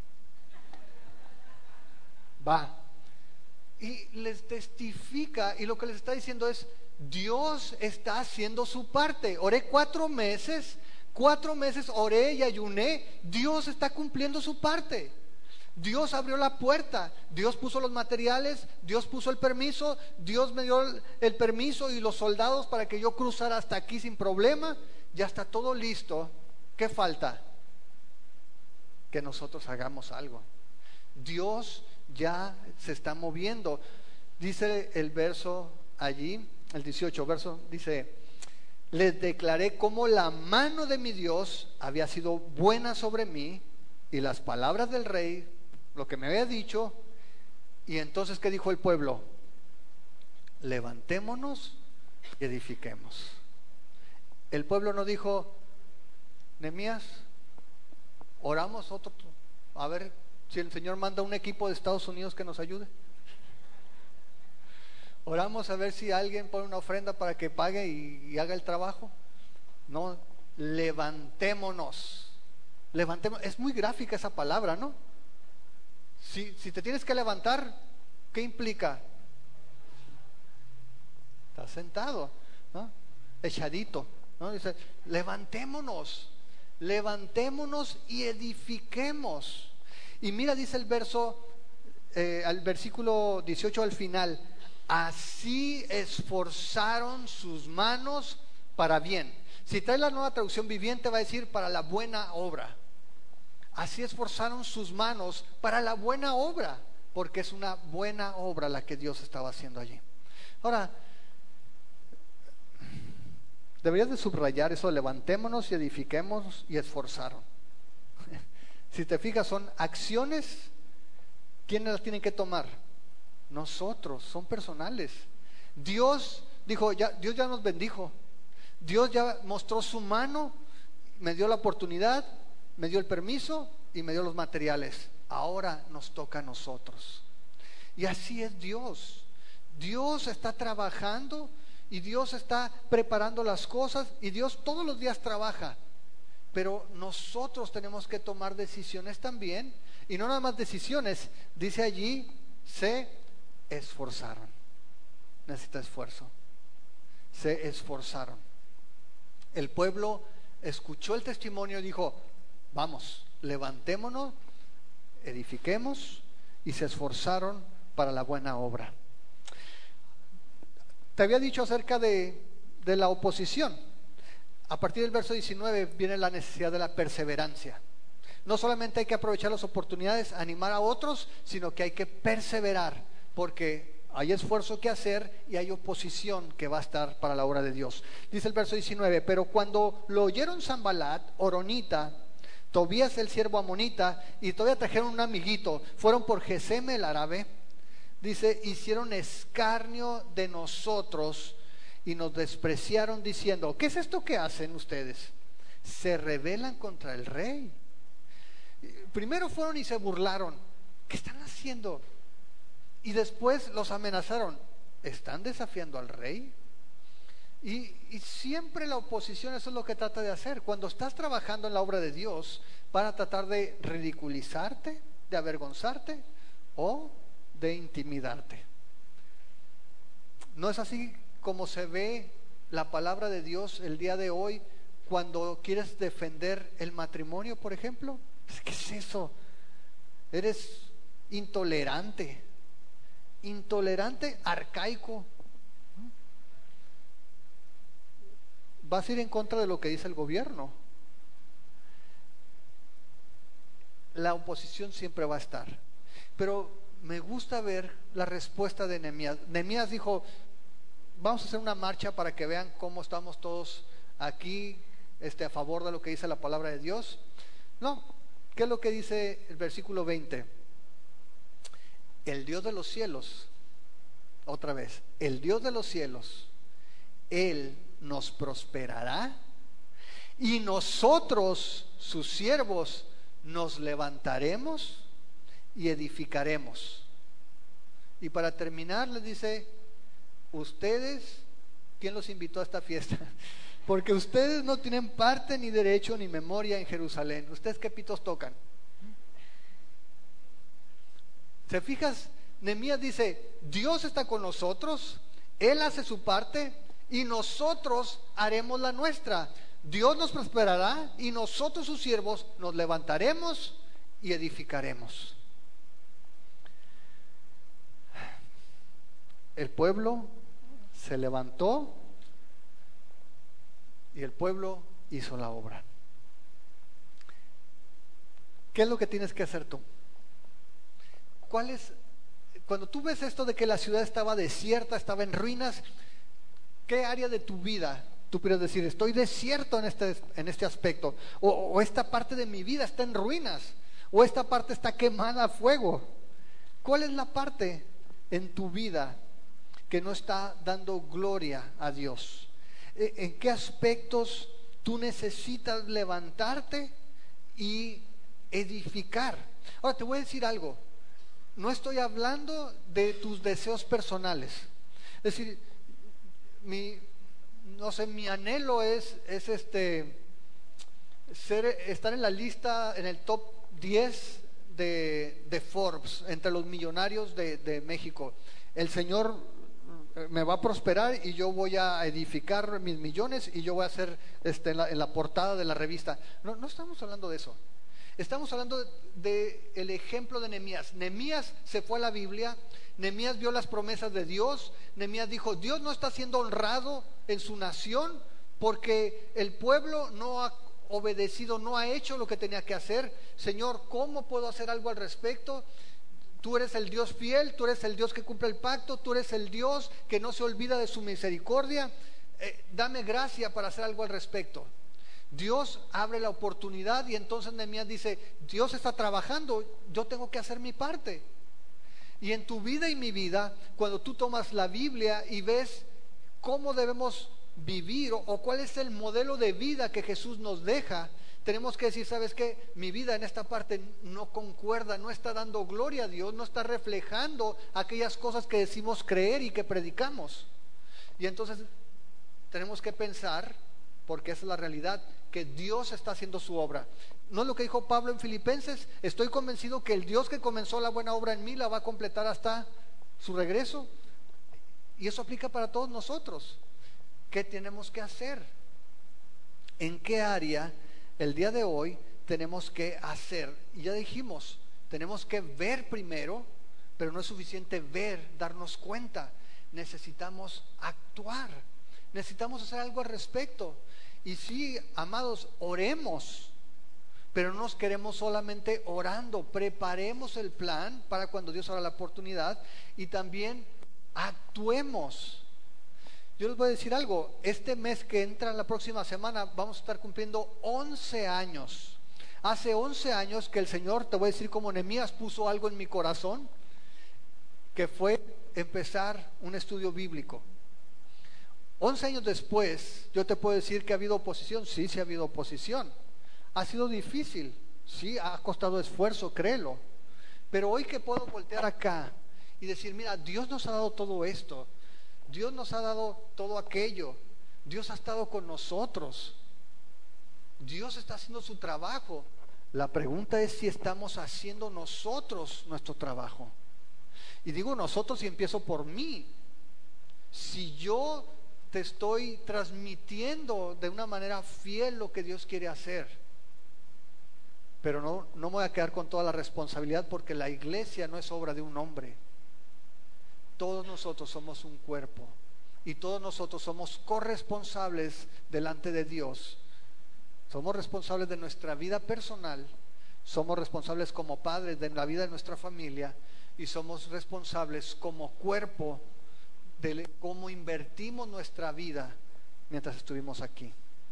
va. Y les testifica, y lo que les está diciendo es, Dios está haciendo su parte. Oré 4 meses oré y ayuné. Dios está cumpliendo su parte. Dios abrió la puerta, Dios puso los materiales, Dios puso el permiso, Dios me dio el permiso y los soldados para que yo cruzara hasta aquí sin problema. Ya está todo listo. ¿Qué falta? Que nosotros hagamos algo. Dios ya se está moviendo. Dice el verso allí, el 18 verso, dice: les declaré cómo la mano de mi Dios había sido buena sobre mí, y las palabras del rey, lo que me había dicho. Y entonces, ¿qué dijo el pueblo? Levantémonos y edifiquemos. El pueblo no dijo: Nehemías, oramos otro, a ver si el Señor manda un equipo de Estados Unidos que nos ayude. Oramos a ver si alguien pone una ofrenda para que pague y haga el trabajo. No, levantémonos. Es muy gráfica esa palabra, ¿no? Si te tienes que levantar, ¿qué implica? Estás sentado, ¿no? Echadito, ¿no? Dice, levantémonos y edifiquemos. Y mira, dice el verso, al versículo 18 al final: así esforzaron sus manos para bien. Si trae la Nueva Traducción Viviente, va a decir para la buena obra. Así esforzaron sus manos para la buena obra, porque es una buena obra la que Dios estaba haciendo allí. Ahora, deberías de subrayar eso: levantémonos y edifiquemos y esforzaron. Si te fijas, son acciones. ¿Quiénes las tienen que tomar? Nosotros, son personales. Dios dijo, Dios ya nos bendijo. Dios ya mostró su mano, me dio la oportunidad, me dio el permiso y me dio los materiales. Ahora nos toca a nosotros. Y así es Dios. Dios está trabajando y Dios está preparando las cosas, y Dios todos los días trabaja. Pero nosotros tenemos que tomar decisiones también. Y no nada más decisiones. Dice allí, se esforzaron. Necesita esfuerzo. Se esforzaron. El pueblo escuchó el testimonio y dijo: vamos, levantémonos, edifiquemos, y se esforzaron para la buena obra. Te había dicho acerca de la oposición. A partir del verso 19 viene la necesidad de la perseverancia. No solamente hay que aprovechar las oportunidades, animar a otros, sino que hay que perseverar, porque hay esfuerzo que hacer y hay oposición que va a estar para la obra de Dios. Dice el verso 19: pero cuando lo oyeron Sanbalat, Horonita, Tobías el siervo amonita, y todavía trajeron un amiguito, fueron por Gesem el árabe, dice, hicieron escarnio de nosotros y nos despreciaron diciendo: ¿qué es esto que hacen ustedes? Se rebelan contra el rey. Primero fueron y se burlaron: ¿qué están haciendo? Y después los amenazaron: ¿están desafiando al rey? Y siempre la oposición, eso es lo que trata de hacer. Cuando estás trabajando en la obra de Dios, van a tratar de ridiculizarte, de avergonzarte o de intimidarte. ¿No es así como se ve la palabra de Dios el día de hoy cuando quieres defender el matrimonio, por ejemplo? ¿Qué es eso? Eres intolerante, arcaico. Vas a ir en contra de lo que dice el gobierno. La oposición siempre va a estar. Pero me gusta ver la respuesta de Nehemías. Nehemías dijo: vamos a hacer una marcha para que vean cómo estamos todos aquí a favor de lo que dice la palabra de Dios. No, ¿qué es lo que dice el versículo 20? El Dios de los cielos otra vez, el Dios de los cielos, Él nos prosperará y nosotros, sus siervos, nos levantaremos y edificaremos. Y para terminar les dice, ustedes, ¿quién los invitó a esta fiesta? Porque ustedes no tienen parte ni derecho ni memoria en Jerusalén. ¿Ustedes qué pitos tocan? ¿Se fijas? Nehemías dice, Dios está con nosotros, Él hace su parte y nosotros haremos la nuestra. Dios nos prosperará y nosotros, sus siervos, nos levantaremos y edificaremos. El pueblo se levantó y el pueblo hizo la obra. ¿Qué es lo que tienes que hacer tú? ¿Cuál es? Cuando tú ves esto de que la ciudad estaba desierta, estaba en ruinas, ¿qué área de tu vida tú puedes decir, estoy desierto en este aspecto? O esta parte de mi vida está en ruinas, o esta parte está quemada a fuego. ¿Cuál es la parte en tu vida que no está dando gloria a Dios? ¿En qué aspectos tú necesitas levantarte y edificar? Ahora te voy a decir algo. No estoy hablando de tus deseos personales. Es decir, mi anhelo es estar en la lista, en el top 10 de Forbes, entre los millonarios de México. El Señor me va a prosperar y yo voy a edificar mis millones y yo voy a ser en la portada de la revista. No estamos hablando de eso. Estamos hablando de el ejemplo de Nehemías. Nehemías se fue a la Biblia, Nehemías vio las promesas de Dios, Nehemías dijo, Dios no está siendo honrado en su nación porque el pueblo no ha obedecido, no ha hecho lo que tenía que hacer. Señor, ¿cómo puedo hacer algo al respecto? Tú eres el Dios fiel, tú eres el Dios que cumple el pacto, tú eres el Dios que no se olvida de su misericordia. Dame gracia para hacer algo al respecto. Dios abre la oportunidad y entonces Nehemías dice, Dios está trabajando, yo tengo que hacer mi parte. Y en tu vida y mi vida, cuando tú tomas la Biblia y ves cómo debemos vivir o cuál es el modelo de vida que Jesús nos deja, tenemos que decir, ¿sabes qué? Mi vida en esta parte no concuerda, no está dando gloria a Dios, no está reflejando aquellas cosas que decimos creer y que predicamos. Y entonces tenemos que pensar, porque esa es la realidad, que Dios está haciendo su obra. ¿No es lo que dijo Pablo en Filipenses? Estoy convencido que el Dios que comenzó la buena obra en mí la va a completar hasta su regreso. Y eso aplica para todos nosotros. ¿Qué tenemos que hacer? ¿En qué área el día de hoy tenemos que hacer? Y ya dijimos, tenemos que ver primero, pero no es suficiente ver, darnos cuenta. Necesitamos actuar. Necesitamos hacer algo al respecto. Y sí, amados, oremos, pero no nos queremos solamente orando. Preparemos el plan para cuando Dios abra la oportunidad y también actuemos. Yo les voy a decir algo, este mes que entra, la próxima semana, vamos a estar cumpliendo 11 años. Hace 11 años que el Señor, te voy a decir como Nehemías, puso algo en mi corazón, que fue empezar un estudio bíblico. 11 años después, yo te puedo decir que ha habido oposición. Sí, sí ha habido oposición. Ha sido difícil, sí, ha costado esfuerzo, créelo. Pero hoy que puedo voltear acá y decir, mira, Dios nos ha dado todo esto, Dios nos ha dado todo aquello, Dios ha estado con nosotros, Dios está haciendo su trabajo. La pregunta es si estamos haciendo nosotros nuestro trabajo. Y digo nosotros y empiezo por mí. Si yo te estoy transmitiendo de una manera fiel lo que Dios quiere hacer, pero no me voy a quedar con toda la responsabilidad, porque la iglesia no es obra de un hombre. Todos nosotros somos un cuerpo y todos nosotros somos corresponsables delante de Dios. Somos responsables de nuestra vida personal, somos responsables como padres de la vida de nuestra familia y somos responsables como cuerpo de cómo invertimos nuestra vida mientras estuvimos aquí.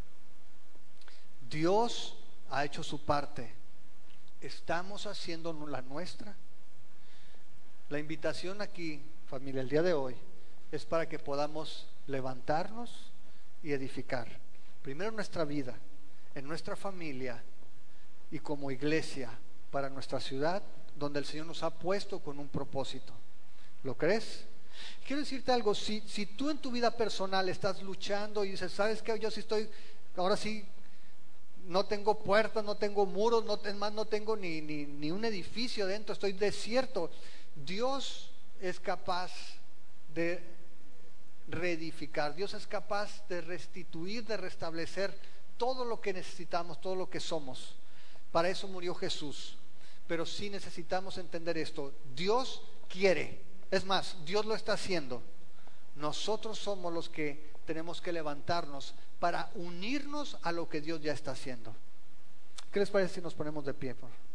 Dios ha hecho su parte. ¿Estamos haciendo la nuestra? La invitación aquí, familia, el día de hoy es para que podamos levantarnos y edificar. Primero en nuestra vida, en nuestra familia y como iglesia para nuestra ciudad, donde el Señor nos ha puesto con un propósito. ¿Lo crees? Quiero decirte algo, si tú en tu vida personal estás luchando y dices, ¿sabes qué? Yo sí estoy, ahora sí, no tengo puertas, no tengo muros, no tengo ni un edificio dentro, estoy desierto. Dios es capaz de reedificar, Dios es capaz de restituir, de restablecer todo lo que necesitamos, todo lo que somos. Para eso murió Jesús. Pero sí necesitamos entender esto, Dios quiere, es más, Dios lo está haciendo. Nosotros somos los que tenemos que levantarnos para unirnos a lo que Dios ya está haciendo. ¿Qué les parece si nos ponemos de pie, por favor?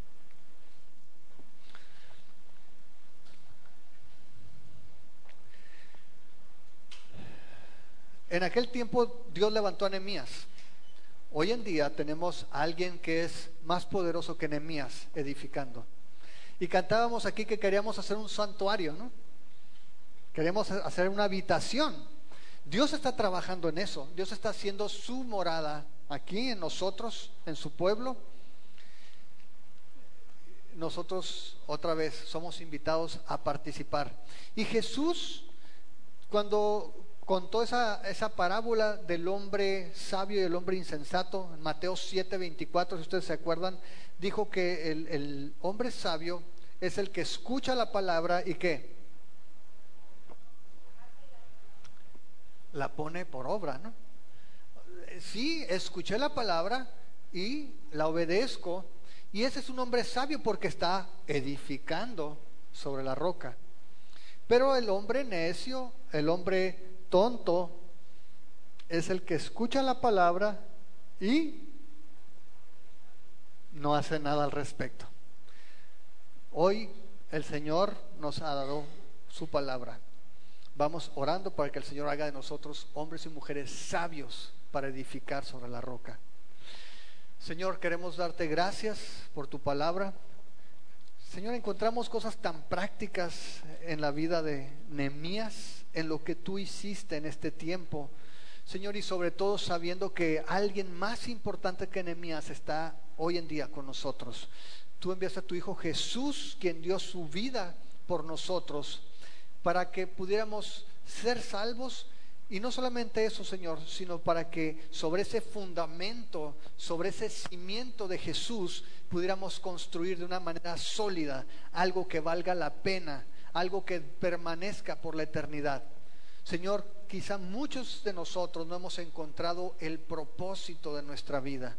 En aquel tiempo Dios levantó a Nehemías. Hoy en día tenemos a alguien que es más poderoso que Nehemías edificando. Y cantábamos aquí que queríamos hacer un santuario, ¿no? Queríamos hacer una habitación. Dios está trabajando en eso. Dios está haciendo su morada aquí en nosotros, en su pueblo. Nosotros otra vez somos invitados a participar. Y Jesús, cuando contó esa parábola del hombre sabio y el hombre insensato, en Mateo 7:24, si ustedes se acuerdan, dijo que el hombre sabio es el que escucha la palabra y ¿qué? La pone por obra, ¿no? Sí, escuché la palabra y la obedezco, y ese es un hombre sabio porque está edificando sobre la roca. Pero el hombre necio, el hombre tonto, es el que escucha la palabra y no hace nada al respecto. Hoy el Señor nos ha dado su palabra. Vamos orando para que el Señor haga de nosotros hombres y mujeres sabios para edificar sobre la roca. Señor, queremos darte gracias por tu palabra. Señor, encontramos cosas tan prácticas en la vida de Nehemías, en lo que tú hiciste en este tiempo, Señor, y sobre todo sabiendo que alguien más importante que Nehemías está hoy en día con nosotros. Tú enviaste a tu Hijo Jesús, quien dio su vida por nosotros, para que pudiéramos ser salvos. Y no solamente eso, Señor, sino para que sobre ese fundamento, sobre ese cimiento de Jesús, pudiéramos construir de una manera sólida algo que valga la pena, algo que permanezca por la eternidad. Señor, quizá muchos de nosotros no hemos encontrado el propósito de nuestra vida.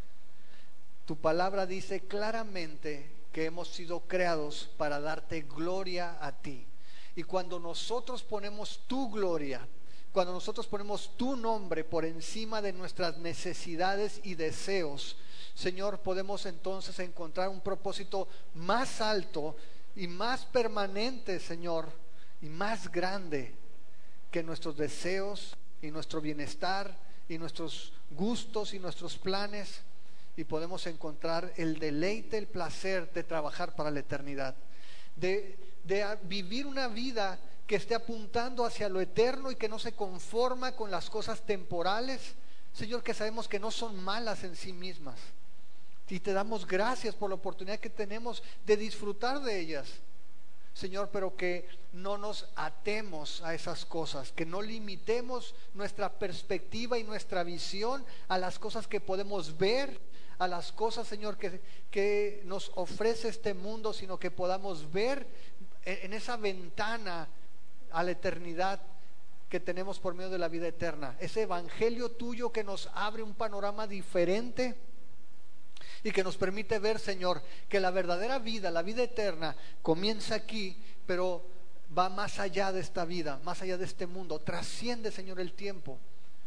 Tu palabra dice claramente que hemos sido creados para darte gloria a ti. Y cuando nosotros ponemos tu gloria, cuando nosotros ponemos tu nombre por encima de nuestras necesidades y deseos, Señor, podemos entonces encontrar un propósito más alto y más permanente, Señor, y más grande que nuestros deseos y nuestro bienestar y nuestros gustos y nuestros planes. Y podemos encontrar el deleite, el placer de trabajar para la eternidad, de vivir una vida que esté apuntando hacia lo eterno y que no se conforma con las cosas temporales, Señor, que sabemos que no son malas en sí mismas. Y te damos gracias por la oportunidad que tenemos de disfrutar de ellas, Señor, pero que no nos atemos a esas cosas, que no limitemos nuestra perspectiva y nuestra visión a las cosas que podemos ver, a las cosas, Señor, que nos ofrece este mundo, sino que podamos ver en esa ventana a la eternidad que tenemos por medio de la vida eterna, ese evangelio tuyo que nos abre un panorama diferente y que nos permite ver, Señor, que la verdadera vida, la vida eterna, comienza aquí, pero va más allá de esta vida, más allá de este mundo, trasciende, Señor, el tiempo.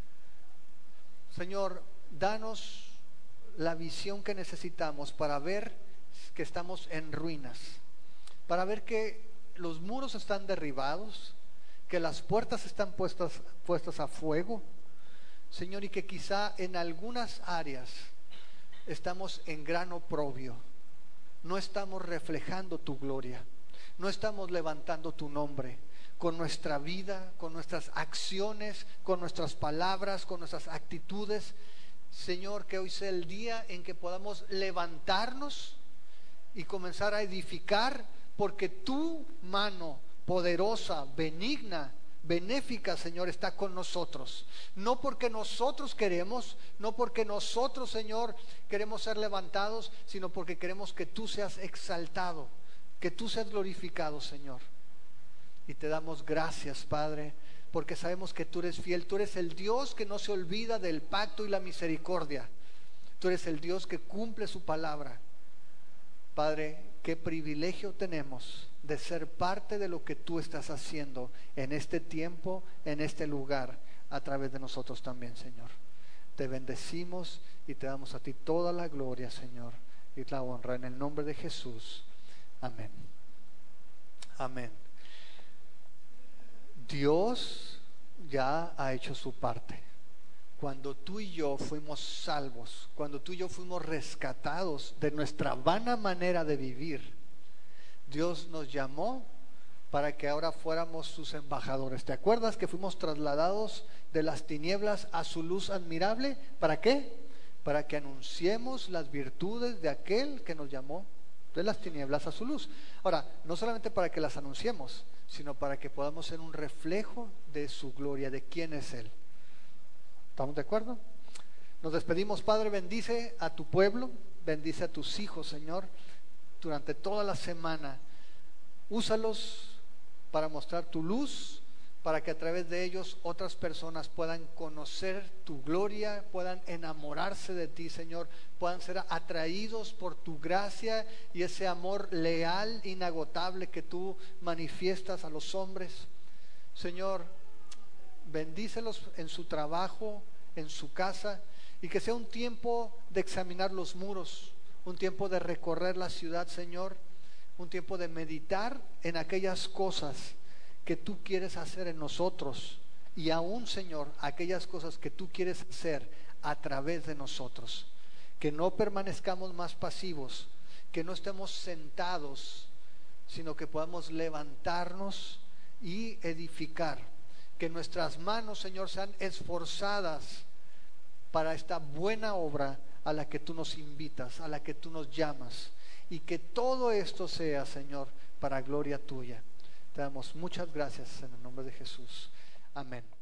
Señor, danos la visión que necesitamos para ver que estamos en ruinas, para ver que los muros están derribados, que las puertas están puestas a fuego, Señor, y que quizá en algunas áreas estamos en gran oprobio, no estamos reflejando tu gloria, no estamos levantando tu nombre, con nuestra vida, con nuestras acciones, con nuestras palabras, con nuestras actitudes. Señor, que hoy sea el día en que podamos levantarnos y comenzar a edificar, porque tu mano poderosa, benigna, benéfica, Señor, está con nosotros. No porque nosotros queremos, no porque nosotros, Señor, queremos ser levantados, sino porque queremos que tú seas exaltado, que tú seas glorificado, Señor. Y te damos gracias, Padre, porque sabemos que tú eres fiel. Tú eres el Dios que no se olvida del pacto y la misericordia. Tú eres el Dios que cumple su palabra. Padre, qué privilegio tenemos de ser parte de lo que tú estás haciendo en este tiempo, en este lugar, a través de nosotros también, Señor. Te bendecimos y te damos a ti toda la gloria, Señor, y la honra en el nombre de Jesús. Amén. Amén. Dios ya ha hecho su parte. Cuando tú y yo fuimos salvos, cuando tú y yo fuimos rescatados de nuestra vana manera de vivir, Dios nos llamó para que ahora fuéramos sus embajadores. ¿Te acuerdas que fuimos trasladados de las tinieblas a su luz admirable? ¿Para qué? Para que anunciemos las virtudes de aquel que nos llamó de las tinieblas a su luz. Ahora, no solamente para que las anunciemos, sino para que podamos ser un reflejo de su gloria, de quién es Él. ¿Estamos de acuerdo? Nos despedimos, Padre. Bendice a tu pueblo, bendice a tus hijos, Señor, durante toda la semana. Úsalos para mostrar tu luz, para que a través de ellos otras personas puedan conocer tu gloria, puedan enamorarse de ti, Señor, puedan ser atraídos por tu gracia y ese amor leal, inagotable que tú manifiestas a los hombres. Señor, bendícelos en su trabajo, en su casa, y que sea un tiempo de examinar los muros, un tiempo de recorrer la ciudad, Señor, un tiempo de meditar en aquellas cosas que tú quieres hacer en nosotros, y aún, Señor, aquellas cosas que tú quieres hacer a través de nosotros. Que no permanezcamos más pasivos, que no estemos sentados, sino que podamos levantarnos y edificar. Que nuestras manos, Señor, sean esforzadas para esta buena obra a la que tú nos invitas, a la que tú nos llamas, y que todo esto sea, Señor, para gloria tuya. Te damos muchas gracias en el nombre de Jesús. Amén.